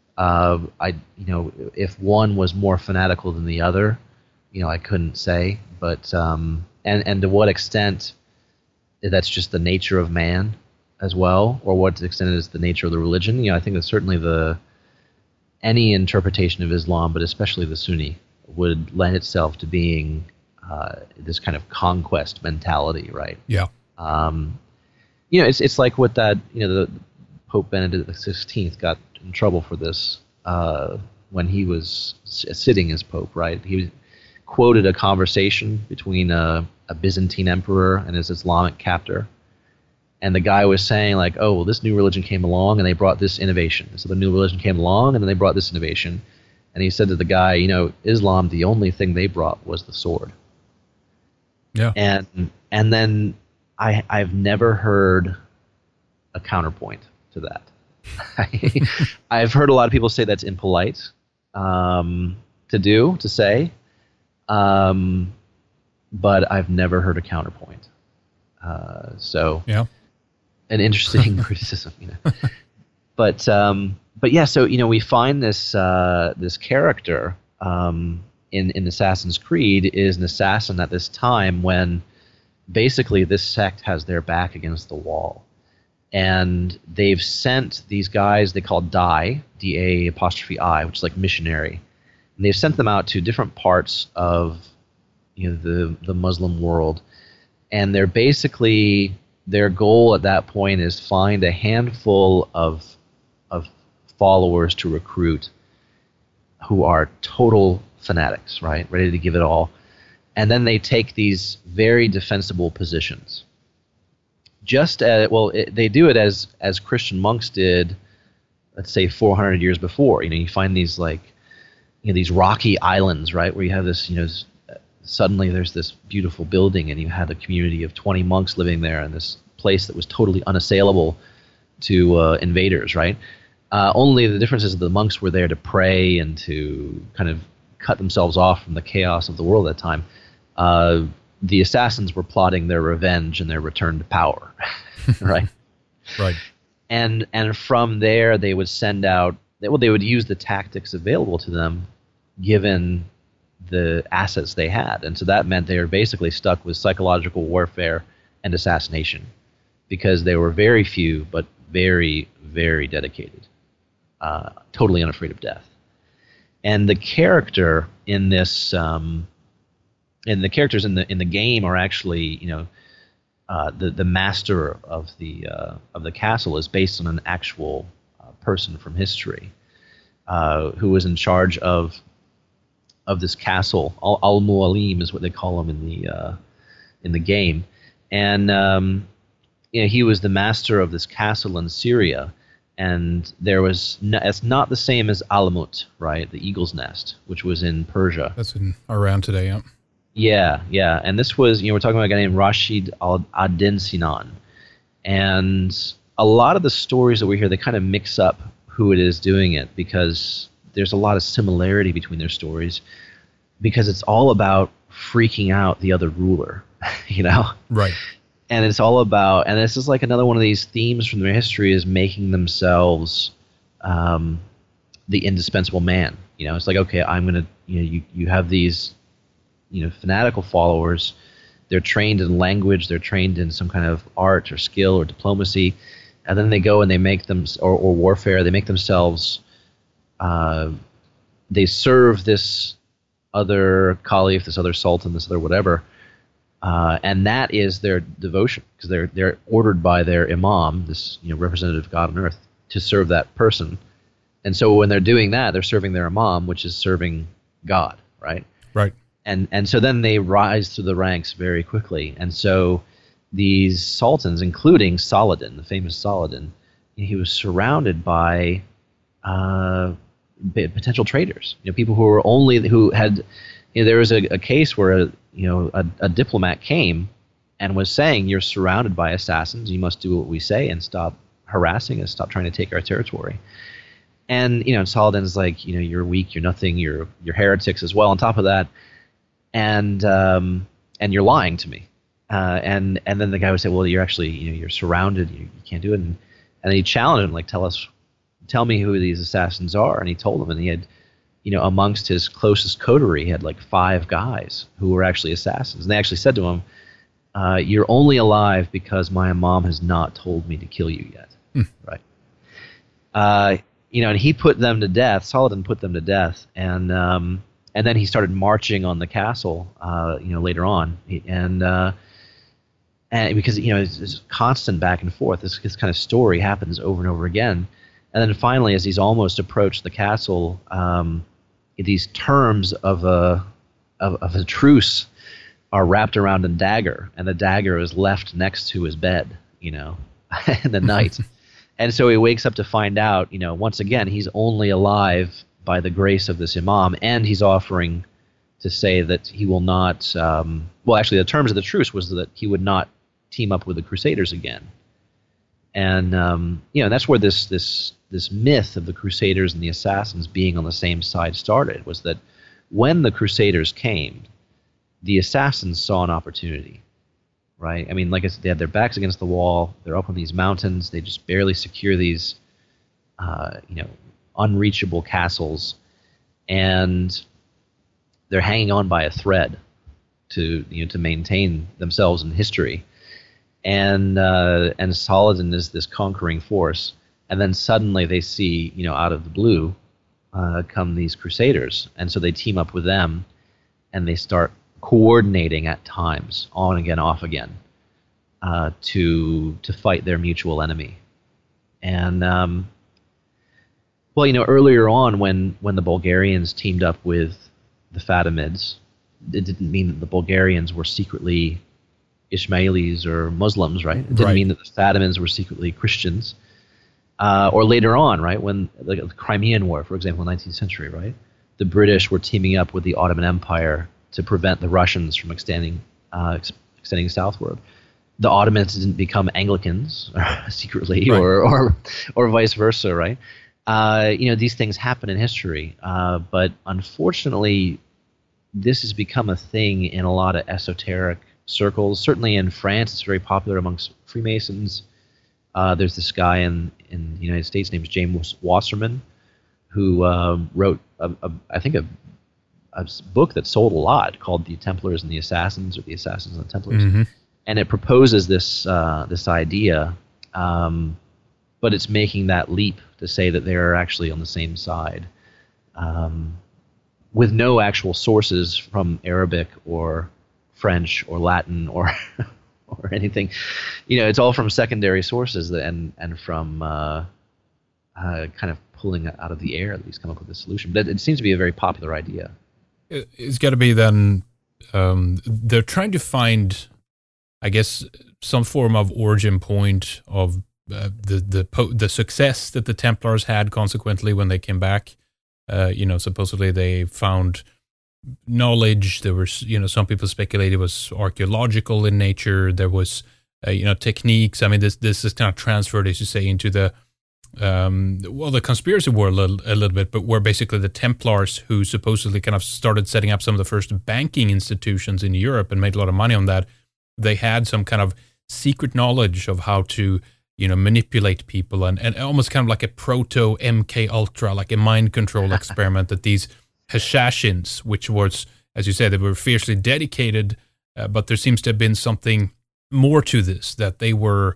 If one was more fanatical than the other, I couldn't say, but and to what extent that's just the nature of man as well, or what extent is the nature of the religion. I think that certainly any interpretation of Islam, but especially the Sunni, would lend itself to being this kind of conquest mentality, right? Yeah. It's like what that the Pope Benedict XVI got in trouble for this when he was sitting as Pope, right? He quoted a conversation between a Byzantine emperor and his Islamic captor. And the guy was saying, like, oh, well, this new religion came along and they brought this innovation. So the new religion came along and then they brought this innovation. And he said to the guy, Islam, the only thing they brought was the sword. Yeah. And then I've never heard a counterpoint to that. I've heard a lot of people say that's impolite to say. but I've never heard a counterpoint. So Yeah. an interesting criticism, But yeah, so we find this this character in Assassin's Creed is an assassin at this time when basically this sect has their back against the wall, and they've sent these guys they call DAI, D-A', which is like missionary, and they've sent them out to different parts of the Muslim world, and they're basically their goal at that point is find a handful of followers to recruit who are total fanatics, right, ready to give it all, and then they take these very defensible positions. Just as they do it as Christian monks did, let's say 400 years before. You find these these rocky islands, right, where you have this, suddenly there's this beautiful building, and you had a community of 20 monks living there in this place that was totally unassailable to invaders, right? Only the difference is the monks were there to pray and to kind of cut themselves off from the chaos of the world at that time. The assassins were plotting their revenge and their return to power, right? Right. And from there they would send out. They would use the tactics available to them, given the assets they had, and so that meant they were basically stuck with psychological warfare and assassination, because they were very few but very, very dedicated, totally unafraid of death. And the character in this, and the characters in the game are actually, the master of the castle is based on an actual person from history, who was in charge of this castle. Al-Mualim is what they call him in the game, and he was the master of this castle in Syria. And there was it's not the same as Alamut, right? The eagle's nest, which was in Persia. That's in Iran today, yeah. Yeah. And this was, we're talking about a guy named Rashid ad-Din Sinan. And a lot of the stories that we hear, they kind of mix up who it is doing it, because there's a lot of similarity between their stories, because it's all about freaking out the other ruler, Right. And it's all about, and this is like another one of these themes from their history, is making themselves the indispensable man. It's like, okay, I'm going to, you have these, fanatical followers. They're trained in language, they're trained in some kind of art or skill or diplomacy, and then they go and they make them, or warfare, they make themselves, they serve this other caliph, this other sultan, this other whatever, and that is their devotion, because they're ordered by their imam, this representative of God on earth, to serve that person. And so when they're doing that, they're serving their imam, which is serving God, right? Right. And so then they rise through the ranks very quickly. And so these sultans, including Saladin, the famous Saladin, he was surrounded by potential traitors. People who had. There was a case where a diplomat came and was saying, "You're surrounded by assassins. You must do what we say and stop harassing us. Stop trying to take our territory." And Saladin's like, "You're weak. You're nothing. You're heretics as well. On top of that, and you're lying to me." And then the guy would say, "Well, you're actually you're surrounded. You can't do it." And then he challenged him, like, "Tell me who these assassins are." And he told him, and he had. Amongst his closest coterie, he had like 5 guys who were actually assassins. And they actually said to him, "You're only alive because my imam has not told me to kill you yet." Right. And he put them to death. Saladin put them to death. And then he started marching on the castle, later on. And because, it's constant back and forth. This kind of story happens over and over again. And then finally, as he's almost approached the castle, these terms of a truce are wrapped around a dagger, and the dagger is left next to his bed, in the night. And so he wakes up to find out, once again, he's only alive by the grace of this imam, and he's offering to say that he will not. Actually, the terms of the truce was that he would not team up with the Crusaders again. And that's where this myth of the Crusaders and the assassins being on the same side started, was that when the Crusaders came, the assassins saw an opportunity, right? I mean, like I said, they had their backs against the wall. They're up on these mountains. They just barely secure these, unreachable castles, and they're hanging on by a thread to maintain themselves in history. And Saladin is this conquering force, and then suddenly they see, out of the blue, come these crusaders, and so they team up with them, and they start coordinating at times, on again, off again, to fight their mutual enemy. And earlier on, when the Bulgarians teamed up with the Fatimids, it didn't mean that the Bulgarians were secretly Ismailis or Muslims, right? It didn't mean that the Fatimids were secretly Christians. Or later on, right, when the Crimean War, for example, in the 19th century, right, the British were teaming up with the Ottoman Empire to prevent the Russians from extending southward. The Ottomans didn't become Anglicans secretly, right, or vice versa, right? These things happen in history, but unfortunately, this has become a thing in a lot of esoteric circles. Certainly in France, it's very popular amongst Freemasons. There's this guy in the United States named James Wasserman, who wrote, a book that sold a lot called The Templars and the Assassins, or The Assassins and the Templars. Mm-hmm. And it proposes this idea, but it's making that leap to say that they're actually on the same side, with no actual sources from Arabic or French or Latin or anything. It's all from secondary sources and from kind of pulling it out of the air that he's come up with a solution. But it seems to be a very popular idea. It's got to be then they're trying to find, I guess, some form of origin point of the success that the Templars had consequently when they came back. Supposedly they found knowledge. There was, some people speculated it was archaeological in nature. There was, techniques. I mean, this is kind of transferred, as you say, into the conspiracy world a little bit, but where basically the Templars, who supposedly kind of started setting up some of the first banking institutions in Europe and made a lot of money on that, they had some kind of secret knowledge of how to, manipulate people and almost kind of like a proto MK Ultra, like a mind control experiment that these Hashashins, which was, as you said, they were fiercely dedicated, but there seems to have been something more to this, that they were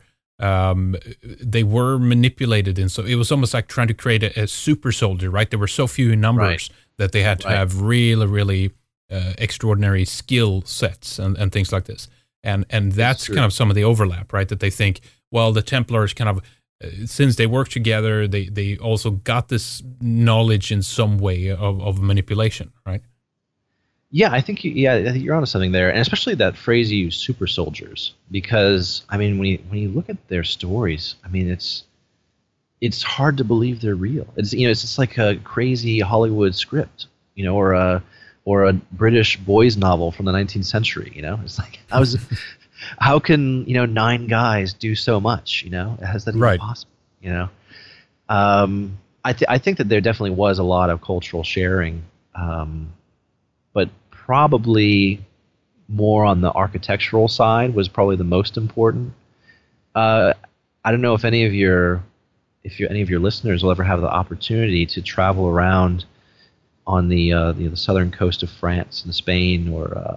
manipulated, and so it was almost like trying to create a super soldier, right? There were so few in numbers that they had to have really, really extraordinary skill sets and things like this, and that's kind of some of the overlap, right? That they think, well, the Templars kind of, since they worked together, they also got this knowledge in some way of manipulation, right? Yeah, I think you're onto something there, and especially that phrase you use, super soldiers, because I mean, when you look at their stories, I mean, it's hard to believe they're real. It's just like a crazy Hollywood script, or a British boys novel from the 19th century. It's like how can 9 guys do so much? Has that even possible? I think that there definitely was a lot of cultural sharing, but probably more on the architectural side was probably the most important. I don't know if any of your listeners will ever have the opportunity to travel around on the southern coast of France and Spain, or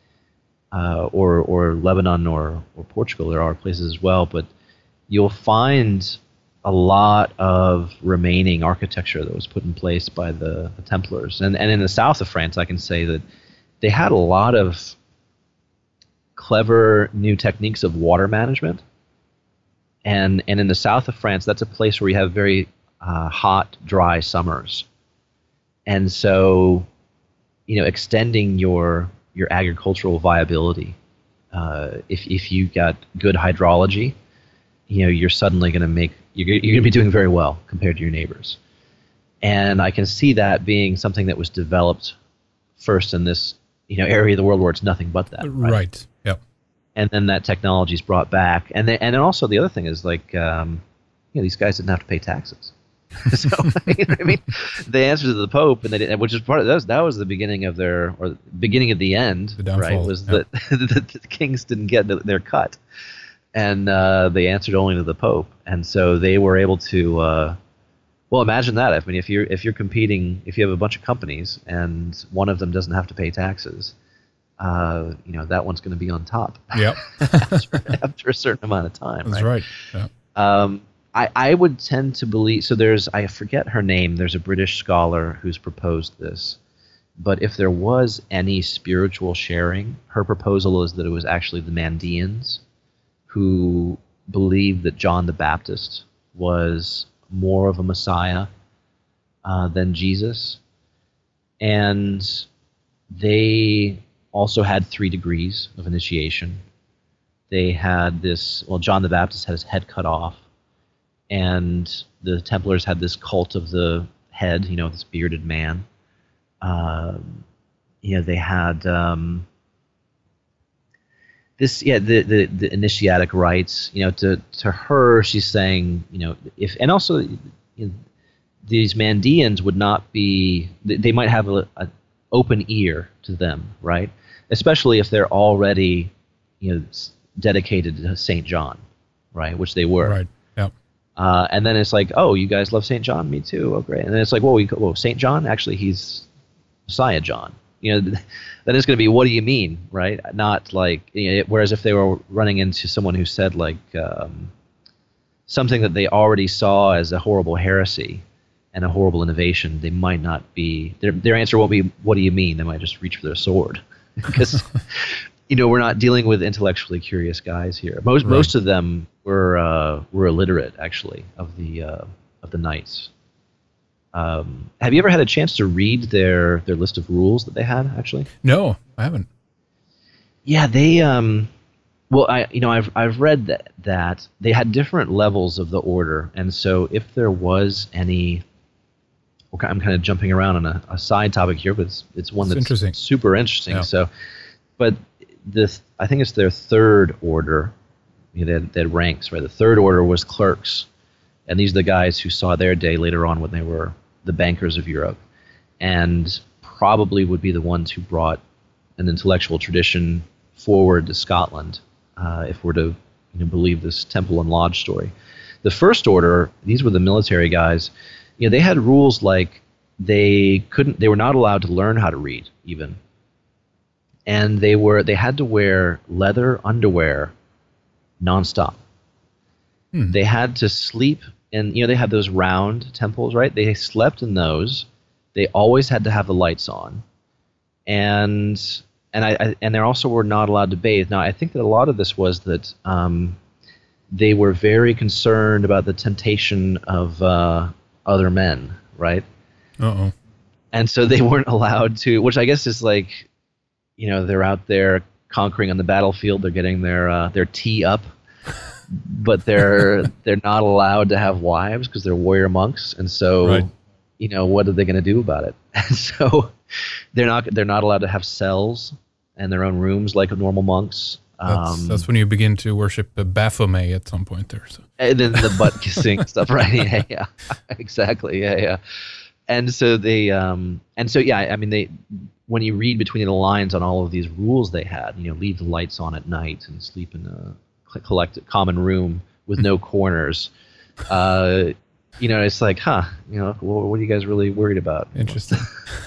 Lebanon or Portugal. There are places as well, but you'll find a lot of remaining architecture that was put in place by the Templars. And in the south of France, I can say that they had a lot of clever new techniques of water management. And in the south of France, that's a place where you have very hot, dry summers. And so, extending your agricultural viability, if you got good hydrology, you're suddenly going to you're going to be doing very well compared to your neighbors. And I can see that being something that was developed first in this area of the world where it's nothing but that. Right. Yep. And then that technology is brought back, and then also the other thing is these guys didn't have to pay taxes. So you know what I mean, they answered to the Pope, and they didn't, which is part of that was the beginning of beginning of the end, The downfall, right? Was yeah. that the kings didn't get their cut, and they answered only to the Pope, and so they were able to. Well, imagine that. I mean, if you're competing, if you have a bunch of companies and one of them doesn't have to pay taxes, that one's going to be on top. Yep. after a certain amount of time. That's right. Yeah. I would tend to believe, so I forget her name, there's a British scholar who's proposed this, but if there was any spiritual sharing, her proposal is that it was actually the Mandeans who believed that John the Baptist was more of a Messiah than Jesus, and they also had 3 degrees of initiation. They had John the Baptist had his head cut off, and the Templars had this cult of the head, this bearded man. They had the initiatic rites. To her, she's saying, and also these Mandeans would not be. They might have an open ear to them, right? Especially if they're already, dedicated to Saint John, right? Which they were. Right. Yeah. And then it's like, oh, you guys love St. John? Me too. Oh, great. And then it's like, well, St. John? Actually, he's Messiah John. Then it's going to be, what do you mean, right? Not like, whereas if they were running into someone who said like something that they already saw as a horrible heresy and a horrible innovation, they might not be, their answer won't be, what do you mean? They might just reach for their sword. Because, we're not dealing with intellectually curious guys here. Most of them were illiterate, actually, of the knights. Have you ever had a chance to read their list of rules that they had? Actually, no, I haven't. Yeah, they. I've read that they had different levels of the order, and so if there was any, I'm kind of jumping around on a side topic here, but it's one that's interesting. Super interesting. Yeah. So, but I think it's their third order. They had ranks, right? The third order was clerks, and these are the guys who saw their day later on when they were the bankers of Europe, and probably would be the ones who brought an intellectual tradition forward to Scotland, if we're to believe this Temple and Lodge story. The first order, these were the military guys. They had rules like they were not allowed to learn how to read even, and they had to wear leather underwear nonstop. They had to sleep in, they had those round temples, right? They slept in those. They always had to have the lights on, and they also were not allowed to bathe. Now, I think that a lot of this was that they were very concerned about the temptation of other men, right? Uh-oh. And so they weren't allowed to, which I guess is like, they're out there conquering on the battlefield. They're getting their tea up. But they're not allowed to have wives because they're warrior monks, and so right. What are they going to do about it? And so they're not allowed to have cells and their own rooms like normal monks. That's when you begin to worship Baphomet at some point there. So. And then the butt kissing stuff, right? Yeah, exactly. Yeah. And so they when you read between the lines on all of these rules they had, leave the lights on at night and sleep in a common room with no corners. It's like, what are you guys really worried about? Interesting.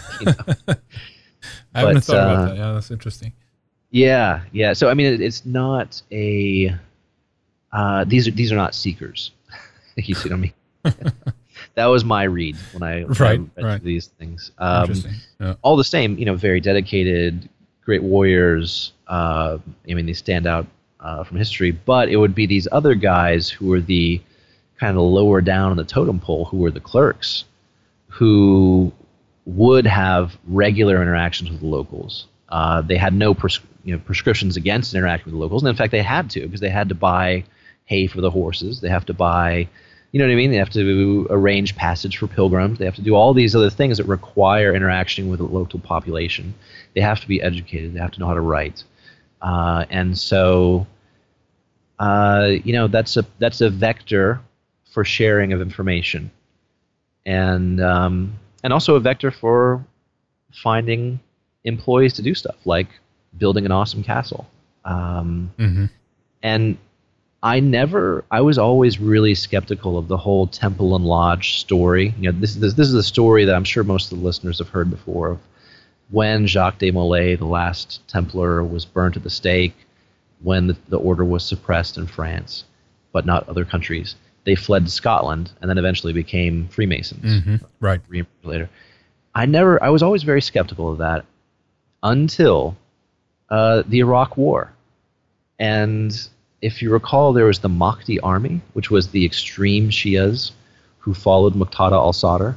I haven't thought about that. Yeah, that's interesting. Yeah. So I mean, it's not a. These are not seekers. You see what I mean? That was my read when I read these things. Interesting. Yeah. All the same, very dedicated, great warriors. They stand out from history, but it would be these other guys who were the kind of lower down on the totem pole, who were the clerks, who would have regular interactions with the locals. They had no prescriptions against interacting with the locals, and in fact they had to, because they had to buy hay for the horses. They have to buy, they have to arrange passage for pilgrims. They have to do all these other things that require interaction with the local population. They have to be educated. They have to know how to write. And so, that's a vector for sharing of information. and also a vector for finding employees to do stuff like building an awesome castle. And I was always really skeptical of the whole Temple and Lodge story. This is a story that I'm sure most of the listeners have heard before, of when Jacques de Molay, the last Templar, was burnt at the stake, when the order was suppressed in France, but not other countries. They fled to Scotland and then eventually became Freemasons. Right. Later. I was always very skeptical of that until the Iraq War. And if you recall, there was the Mahdi army, which was the extreme Shias who followed Muqtada al-Sadr.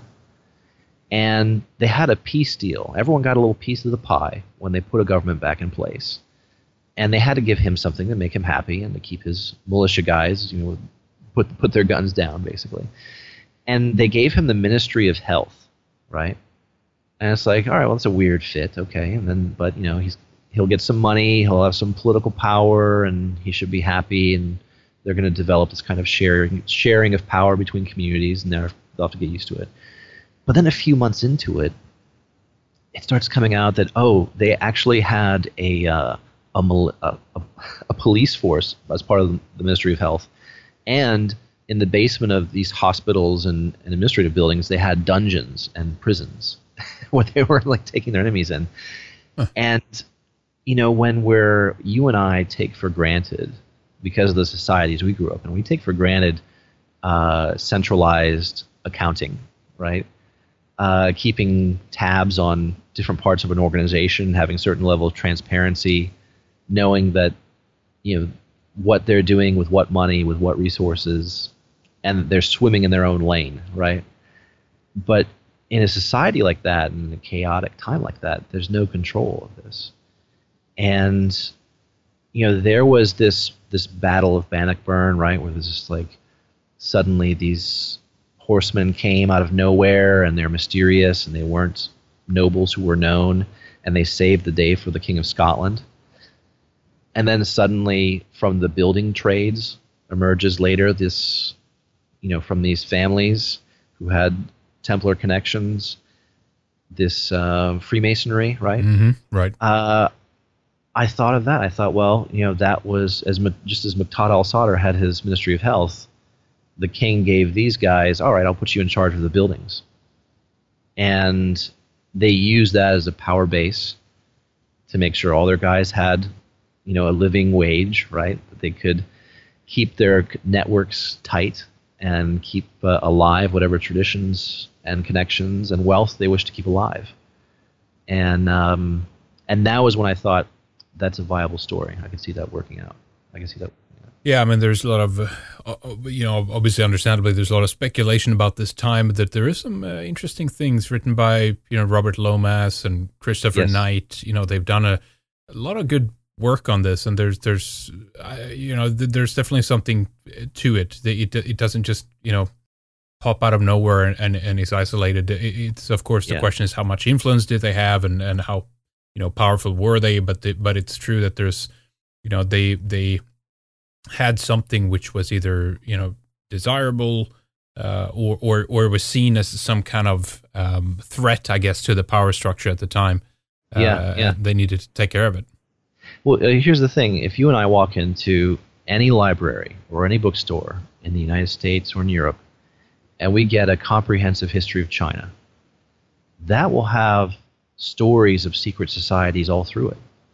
And they had a peace deal. Everyone got a little piece of the pie when they put a government back in place. And they had to give him something to make him happy and to keep his militia guys, put their guns down, basically. And they gave him the Ministry of Health, right? And it's like, all right, well, that's a weird fit, okay. And then, but he'll get some money, he'll have some political power, and he should be happy. And they're going to develop this kind of sharing of power between communities, and they'll have to get used to it. But then a few months into it, it starts coming out that they actually had a police force as part of the Ministry of Health, and in the basement of these hospitals and administrative buildings, they had dungeons and prisons where they were like taking their enemies in. And when you and I take for granted, because of the societies we grew up in, we take for granted centralized accounting, right? Keeping tabs on different parts of an organization, having a certain level of transparency, knowing that what they're doing with what money, with what resources, and they're swimming in their own lane, right? But in a society like that, in a chaotic time like that, there's no control of this. And there was this battle of Bannockburn, right, where there's just like suddenly these horsemen came out of nowhere, and they're mysterious, and they weren't nobles who were known, and they saved the day for the King of Scotland. And then suddenly, from the building trades emerges later this, from these families who had Templar connections, this Freemasonry, right? Right. I thought of that. I thought, well, that was just as Muqtada al-Sadr had his Ministry of Health, the king gave these guys, all right, I'll put you in charge of the buildings. And they used that as a power base to make sure all their guys had, a living wage, right? That they could keep their networks tight and keep alive whatever traditions and connections and wealth they wish to keep alive. And that was when I thought, that's a viable story. I can see that working out. Yeah, I mean, there's a lot of, obviously, understandably, there's a lot of speculation about this time, but that there is some interesting things written by, Robert Lomas and Christopher Knight. They've done a lot of good work on this, and there's definitely something to it. It doesn't just, pop out of nowhere and is isolated. It's, of course, the question is how much influence did they have and how, powerful were they? But it's true that there's, they had something which was either desirable or was seen as some kind of threat, I guess, to the power structure at the time. They needed to take care of it. Well, here's the thing: if you and I walk into any library or any bookstore in the United States or in Europe, and we get a comprehensive history of China, that will have stories of secret societies all through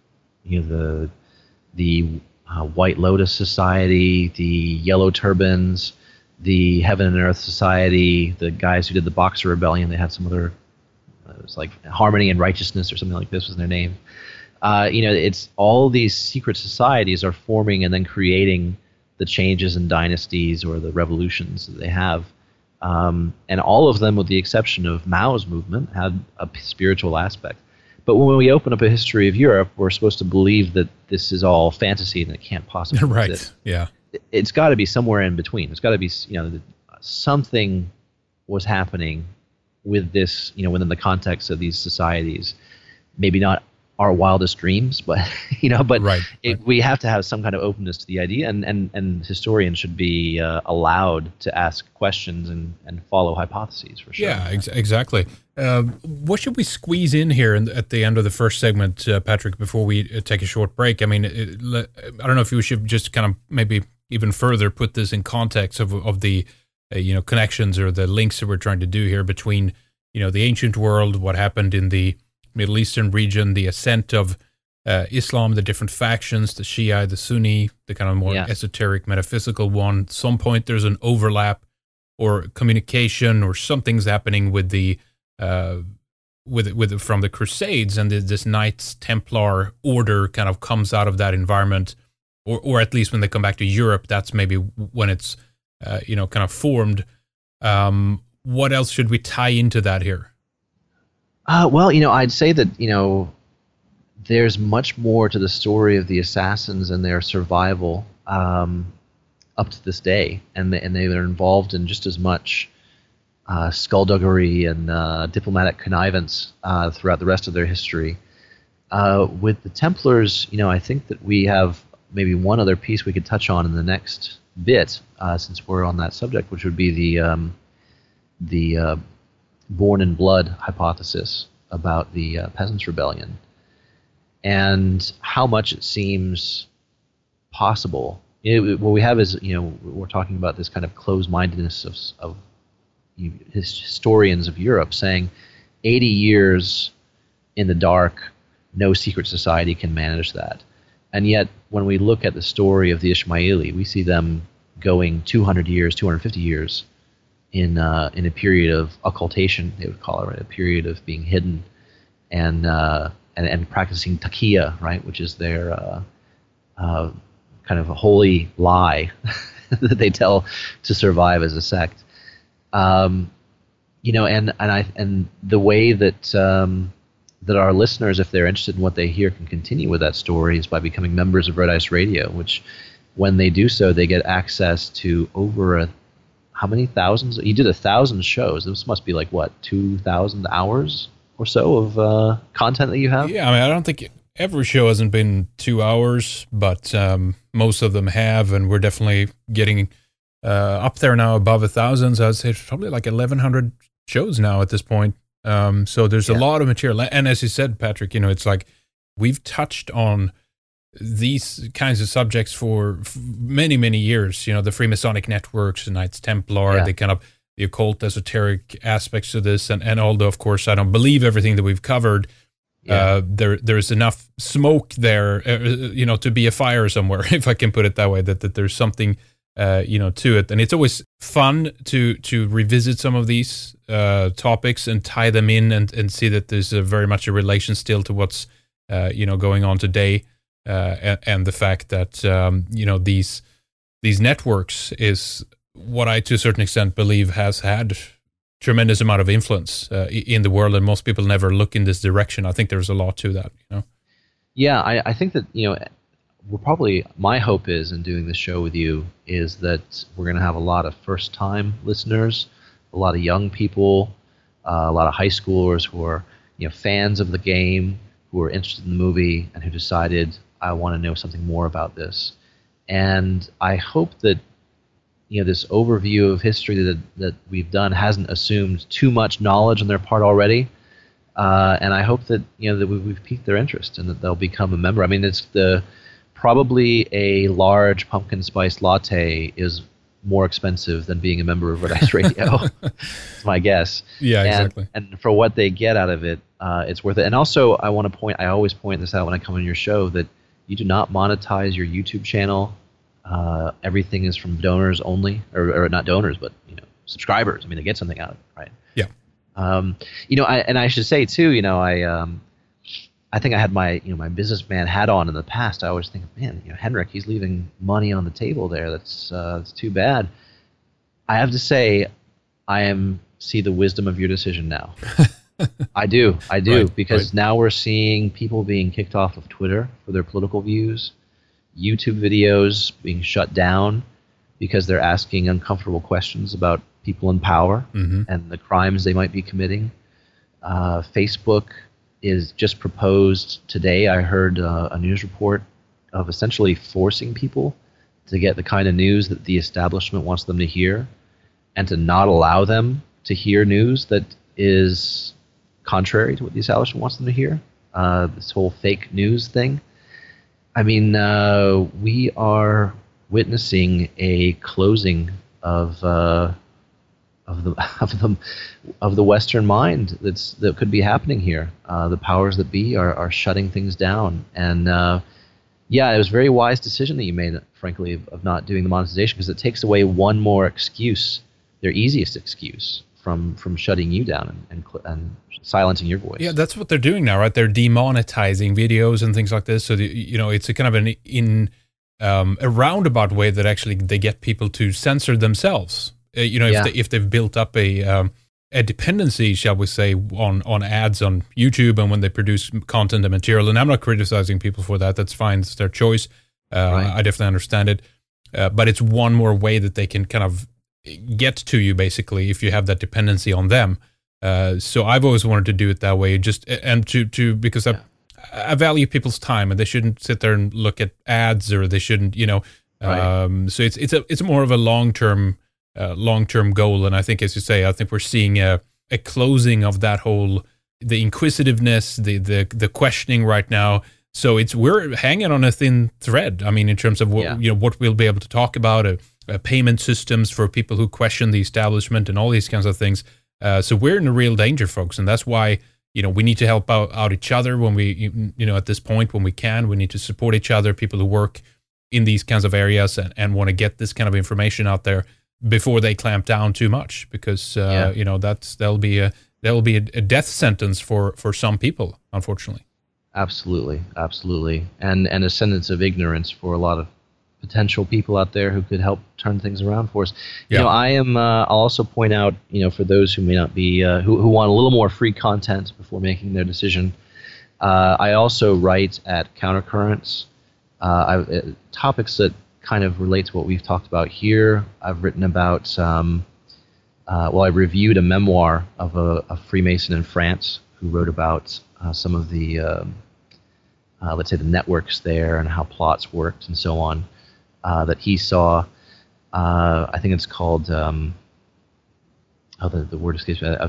it. The White Lotus Society, the Yellow Turbans, the Heaven and Earth Society, the guys who did the Boxer Rebellion. They had some other, it was like Harmony and Righteousness or something like this was their name. It's all these secret societies are forming and then creating the changes in dynasties or the revolutions that they have. And all of them, with the exception of Mao's movement, had a spiritual aspect. But when we open up a history of Europe, we're supposed to believe that this is all fantasy and it can't possibly exist. Yeah. It's got to be somewhere in between. It's got to be, something was happening with this, within the context of these societies. Maybe not our wildest dreams, but Right. we have to have some kind of openness to the idea, and historians should be allowed to ask questions and follow hypotheses for sure. Yeah, exactly. What should we squeeze in here at the end of the first segment, Patrick, before we take a short break? I mean, I don't know if you should just kind of maybe even further put this in context of the connections or the links that we're trying to do here between the ancient world, what happened in the Middle Eastern region, the ascent of Islam, the different factions, the Shia, the Sunni, the kind of more esoteric, metaphysical one. At some point, there's an overlap or communication or something's happening with the from the Crusades, and this Knights Templar order kind of comes out of that environment, or at least when they come back to Europe, that's maybe when it's kind of formed. What else should we tie into that here? Well, I'd say that, there's much more to the story of the assassins and their survival up to this day. And they are involved in just as much skullduggery and diplomatic connivance throughout the rest of their history. With the Templars, I think that we have maybe one other piece we could touch on in the next bit, since we're on that subject, which would be the born in blood hypothesis about the Peasants' Rebellion, and how much it seems possible. What we have is, we're talking about this kind of closed-mindedness of historians of Europe saying 80 years in the dark, no secret society can manage that. And yet, when we look at the story of the Ismaili, we see them going 200 years, 250 years in a period of occultation, they would call it, right? A period of being hidden and practicing taqiyya, right, which is their kind of a holy lie that they tell to survive as a sect. And the way that that our listeners, if they're interested in what they hear, can continue with that story is by becoming members of Red Ice Radio, which, when they do so, they get access to over how many thousands? You did 1,000 shows. This must be like, what, 2,000 hours or so of content that you have? Yeah, I mean, I don't think every show hasn't been 2 hours, but most of them have, and we're definitely getting up there now above 1,000. So I'd say it's probably like 1,100 shows now at this point. So there's a lot of material. And as you said, Patrick, it's like we've touched on these kinds of subjects for many, many years. The Freemasonic networks, the Knights Templar, the kind of the occult, esoteric aspects of this. And although, of course, I don't believe everything that we've covered, there's enough smoke there, to be a fire somewhere, if I can put it that way, that there's something, to it. And it's always fun to revisit some of these topics and tie them in and see that there's very much a relation still to what's, going on today. And the fact that, these networks is what I, to a certain extent, believe has had tremendous amount of influence in the world, and most people never look in this direction. I think there's a lot to that, Yeah, I think that, my hope is in doing this show with you is that we're going to have a lot of first-time listeners, a lot of young people, a lot of high schoolers who are, fans of the game, who are interested in the movie, and who decided, I want to know something more about this. And I hope that this overview of history that we've done hasn't assumed too much knowledge on their part already. And I hope that that we've piqued their interest and that they'll become a member. I mean, it's probably a large pumpkin spice latte is more expensive than being a member of Red Ice Radio. That's my guess. Yeah, exactly. And for what they get out of it, it's worth it. And also, I always point this out when I come on your show, that you do not monetize your YouTube channel. Everything is from donors only, or not donors, but subscribers. I mean, they get something out of it, right? Yeah. I should say too, I think I had my my businessman hat on in the past. I always think, man, Henrik, he's leaving money on the table there. That's too bad. I have to say, I see the wisdom of your decision now. I do, because now we're seeing people being kicked off of Twitter for their political views, YouTube videos being shut down because they're asking uncomfortable questions about people in power and the crimes they might be committing. Facebook is just proposed today. I heard a news report of essentially forcing people to get the kind of news that the establishment wants them to hear, and to not allow them to hear news that is contrary to what the establishment wants them to hear. This whole fake news thing. I mean, we are witnessing a closing of the Western mind that could be happening here. The powers that be are shutting things down, and yeah, it was a very wise decision that you made, frankly, of not doing the monetization, because it takes away one more excuse, their easiest excuse, from shutting you down and silencing your voice. Yeah, that's what they're doing now, right? They're demonetizing videos and things like this. So it's a kind of a roundabout way that actually they get people to censor themselves. If they've built up a dependency, shall we say, on ads on YouTube, and when they produce content and material. And I'm not criticizing people for that. That's fine. It's their choice. Right. I definitely understand it. But it's one more way that they can kind of get to you, basically, if you have that dependency on them. So I've always wanted to do it that way, because I value people's time, and they shouldn't sit there and look at ads, or they shouldn't, Right. So it's more of a long-term goal. And I think, as you say, I think we're seeing a closing of that whole, the inquisitiveness, the questioning right now. So we're hanging on a thin thread. I mean, in terms of what we'll be able to talk about, payment systems for people who question the establishment and all these kinds of things. So we're in a real danger, folks. And that's why, we need to help out each other when we, at this point, when we can. We need to support each other, people who work in these kinds of areas and want to get this kind of information out there before they clamp down too much, because that'll be a death sentence for some people, unfortunately. Absolutely, and a sentence of ignorance for a lot of potential people out there who could help turn things around for us. I'll also point out, for those who may not be who want a little more free content before making their decision, I also write at Countercurrents topics that kind of relate to what we've talked about here. I've written about, I reviewed a memoir of a Freemason in France who wrote about some of the, let's say, the networks there and how plots worked and so on, that he saw. I think it's called, the word escapes me.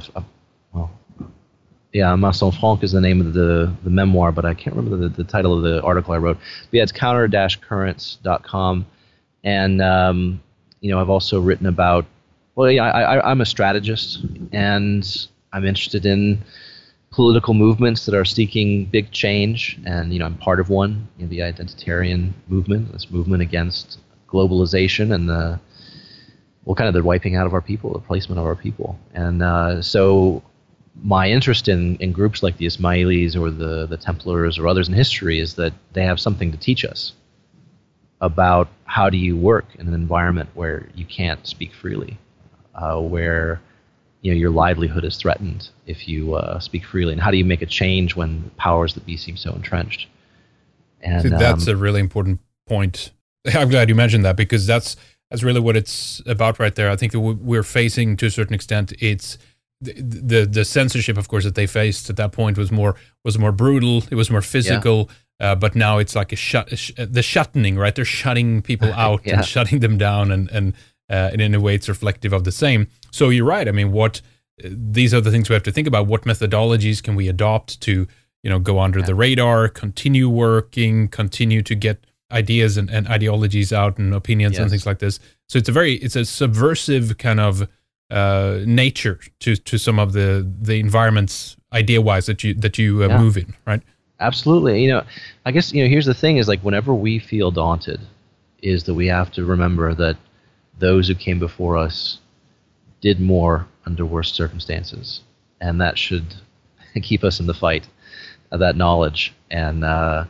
Maçon Franc is the name of the memoir, but I can't remember the title of the article I wrote. But yeah, it's counter-currents.com. And, I've also written about, I'm a strategist, and I'm interested in political movements that are seeking big change. And, I'm part of one, the identitarian movement, this movement against globalization and the wiping out of our people, the placement of our people. And so my interest in groups like the Ismailis or the Templars or others in history is that they have something to teach us about how do you work in an environment where you can't speak freely, where your livelihood is threatened if you speak freely, and how do you make a change when powers that be seem so entrenched. And that's a really important point. I'm glad you mentioned that, because that's really what it's about right there. I think that we're facing, to a certain extent, it's the censorship, of course, that they faced at that point was more brutal. It was more physical. Yeah. But now it's like the shuttening, right? They're shutting people out and shutting them down, and in a way it's reflective of the same. So you're right. I mean, these are the things we have to think about. What methodologies can we adopt to, go under the radar, continue working, continue to get ideas and ideologies out and opinions and things like this. So it's a subversive kind of nature to some of the environments idea-wise that you move in, right? Absolutely. I guess, here's the thing is, like, whenever we feel daunted, is that we have to remember that those who came before us did more under worse circumstances, and that should keep us in the fight, that knowledge. And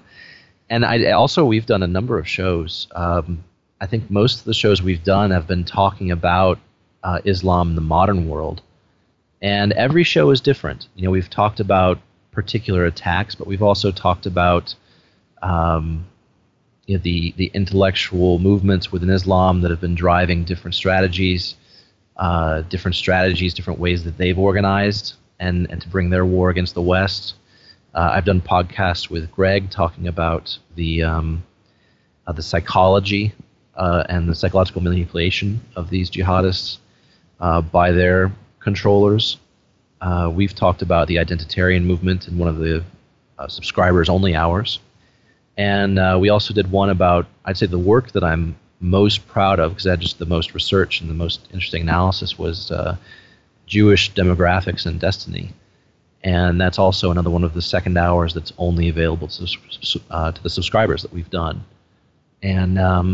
we've done a number of shows. I think most of the shows we've done have been talking about Islam in the modern world, and every show is different. We've talked about particular attacks, but we've also talked about the intellectual movements within Islam that have been driving different strategies, different ways that they've organized and to bring their war against the West. I've done podcasts with Greg talking about the psychology and the psychological manipulation of these jihadists by their controllers. We've talked about the identitarian movement in one of the subscribers-only hours. And we also did one about, I'd say, the work that I'm most proud of, because I had just the most research and the most interesting analysis, was Jewish demographics and destiny. And that's also another one of the second hours that's only available to the subscribers that we've done. And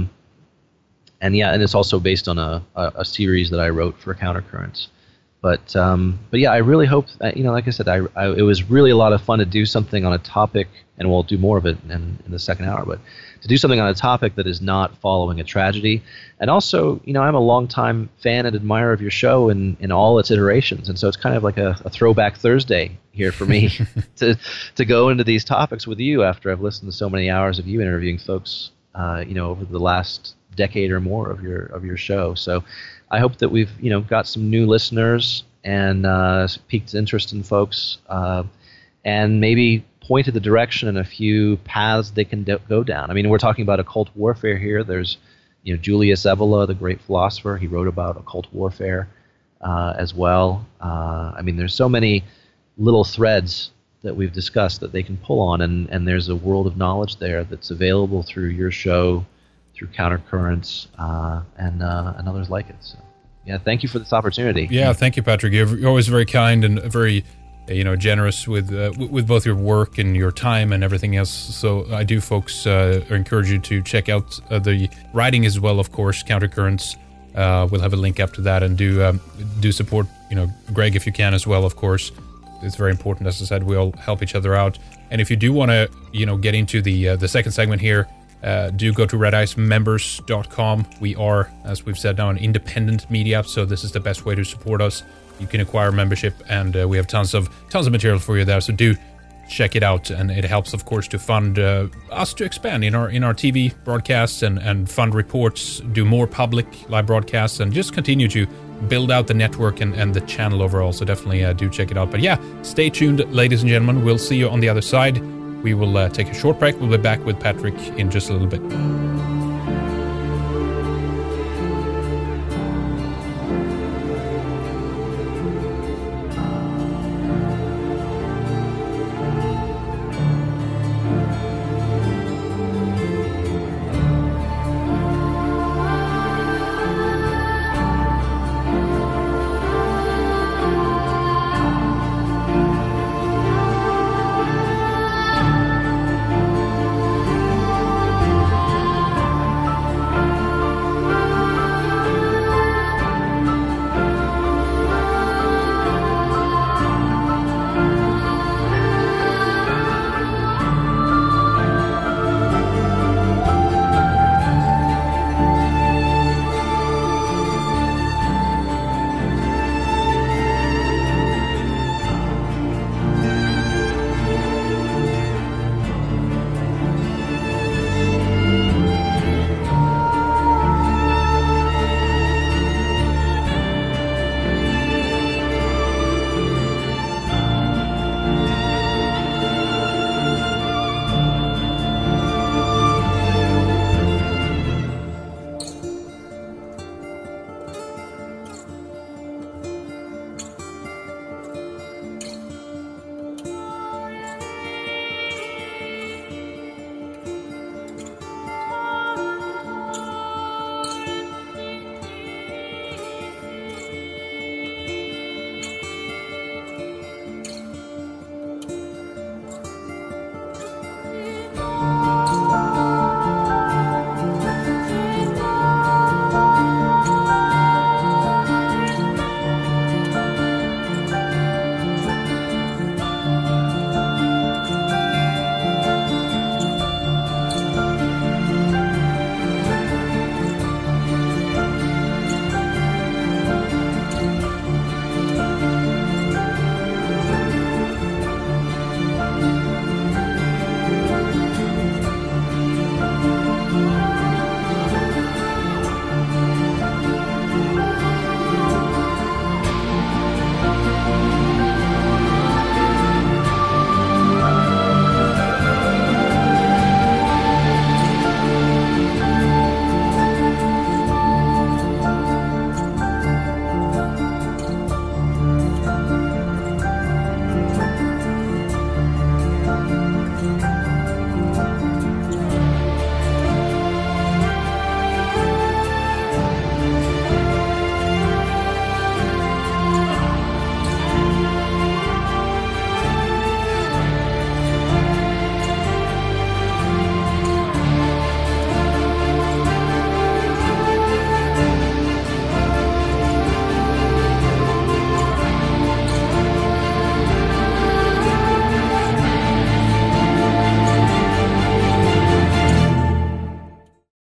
it's also based on a series that I wrote for Countercurrents. But yeah, I really hope, like I said, it was really a lot of fun to do something on a topic, and we'll do more of it in the second hour, but to do something on a topic that is not following a tragedy. And also, I'm a longtime fan and admirer of your show in all its iterations, and so it's kind of like a throwback Thursday here for me to go into these topics with you after I've listened to so many hours of you interviewing folks, over the last decade or more of your show. So I hope that we've got some new listeners and piqued interest in folks, and maybe pointed the direction in a few paths they can go down. I mean, we're talking about occult warfare here. There's Julius Evola, the great philosopher. He wrote about occult warfare as well. I mean, there's so many little threads that we've discussed that they can pull on, and there's a world of knowledge there that's available through your show, through Countercurrents, and others like it. So, yeah, thank you for this opportunity. Yeah, thank you, Patrick. You're always very kind and very, generous with both your work and your time and everything else. So I do, folks, encourage you to check out the writing as well. Of course, Countercurrents. We'll have a link up to that, and do support, Greg if you can as well. Of course, it's very important. As I said, we all help each other out. And if you do want to, get into the second segment here, do go to redicemembers.com. We are, as we've said now, an independent media, so this is the best way to support us. You can acquire membership, and we have tons of material for you there. So do check it out, and it helps, of course, to fund us to expand in our TV broadcasts and fund reports, do more public live broadcasts, and just continue to build out the network and the channel overall. So definitely do check it out. But yeah, stay tuned, ladies and gentlemen. We'll see you on the other side. We will take a short break. We'll be back with Patrick in just a little bit.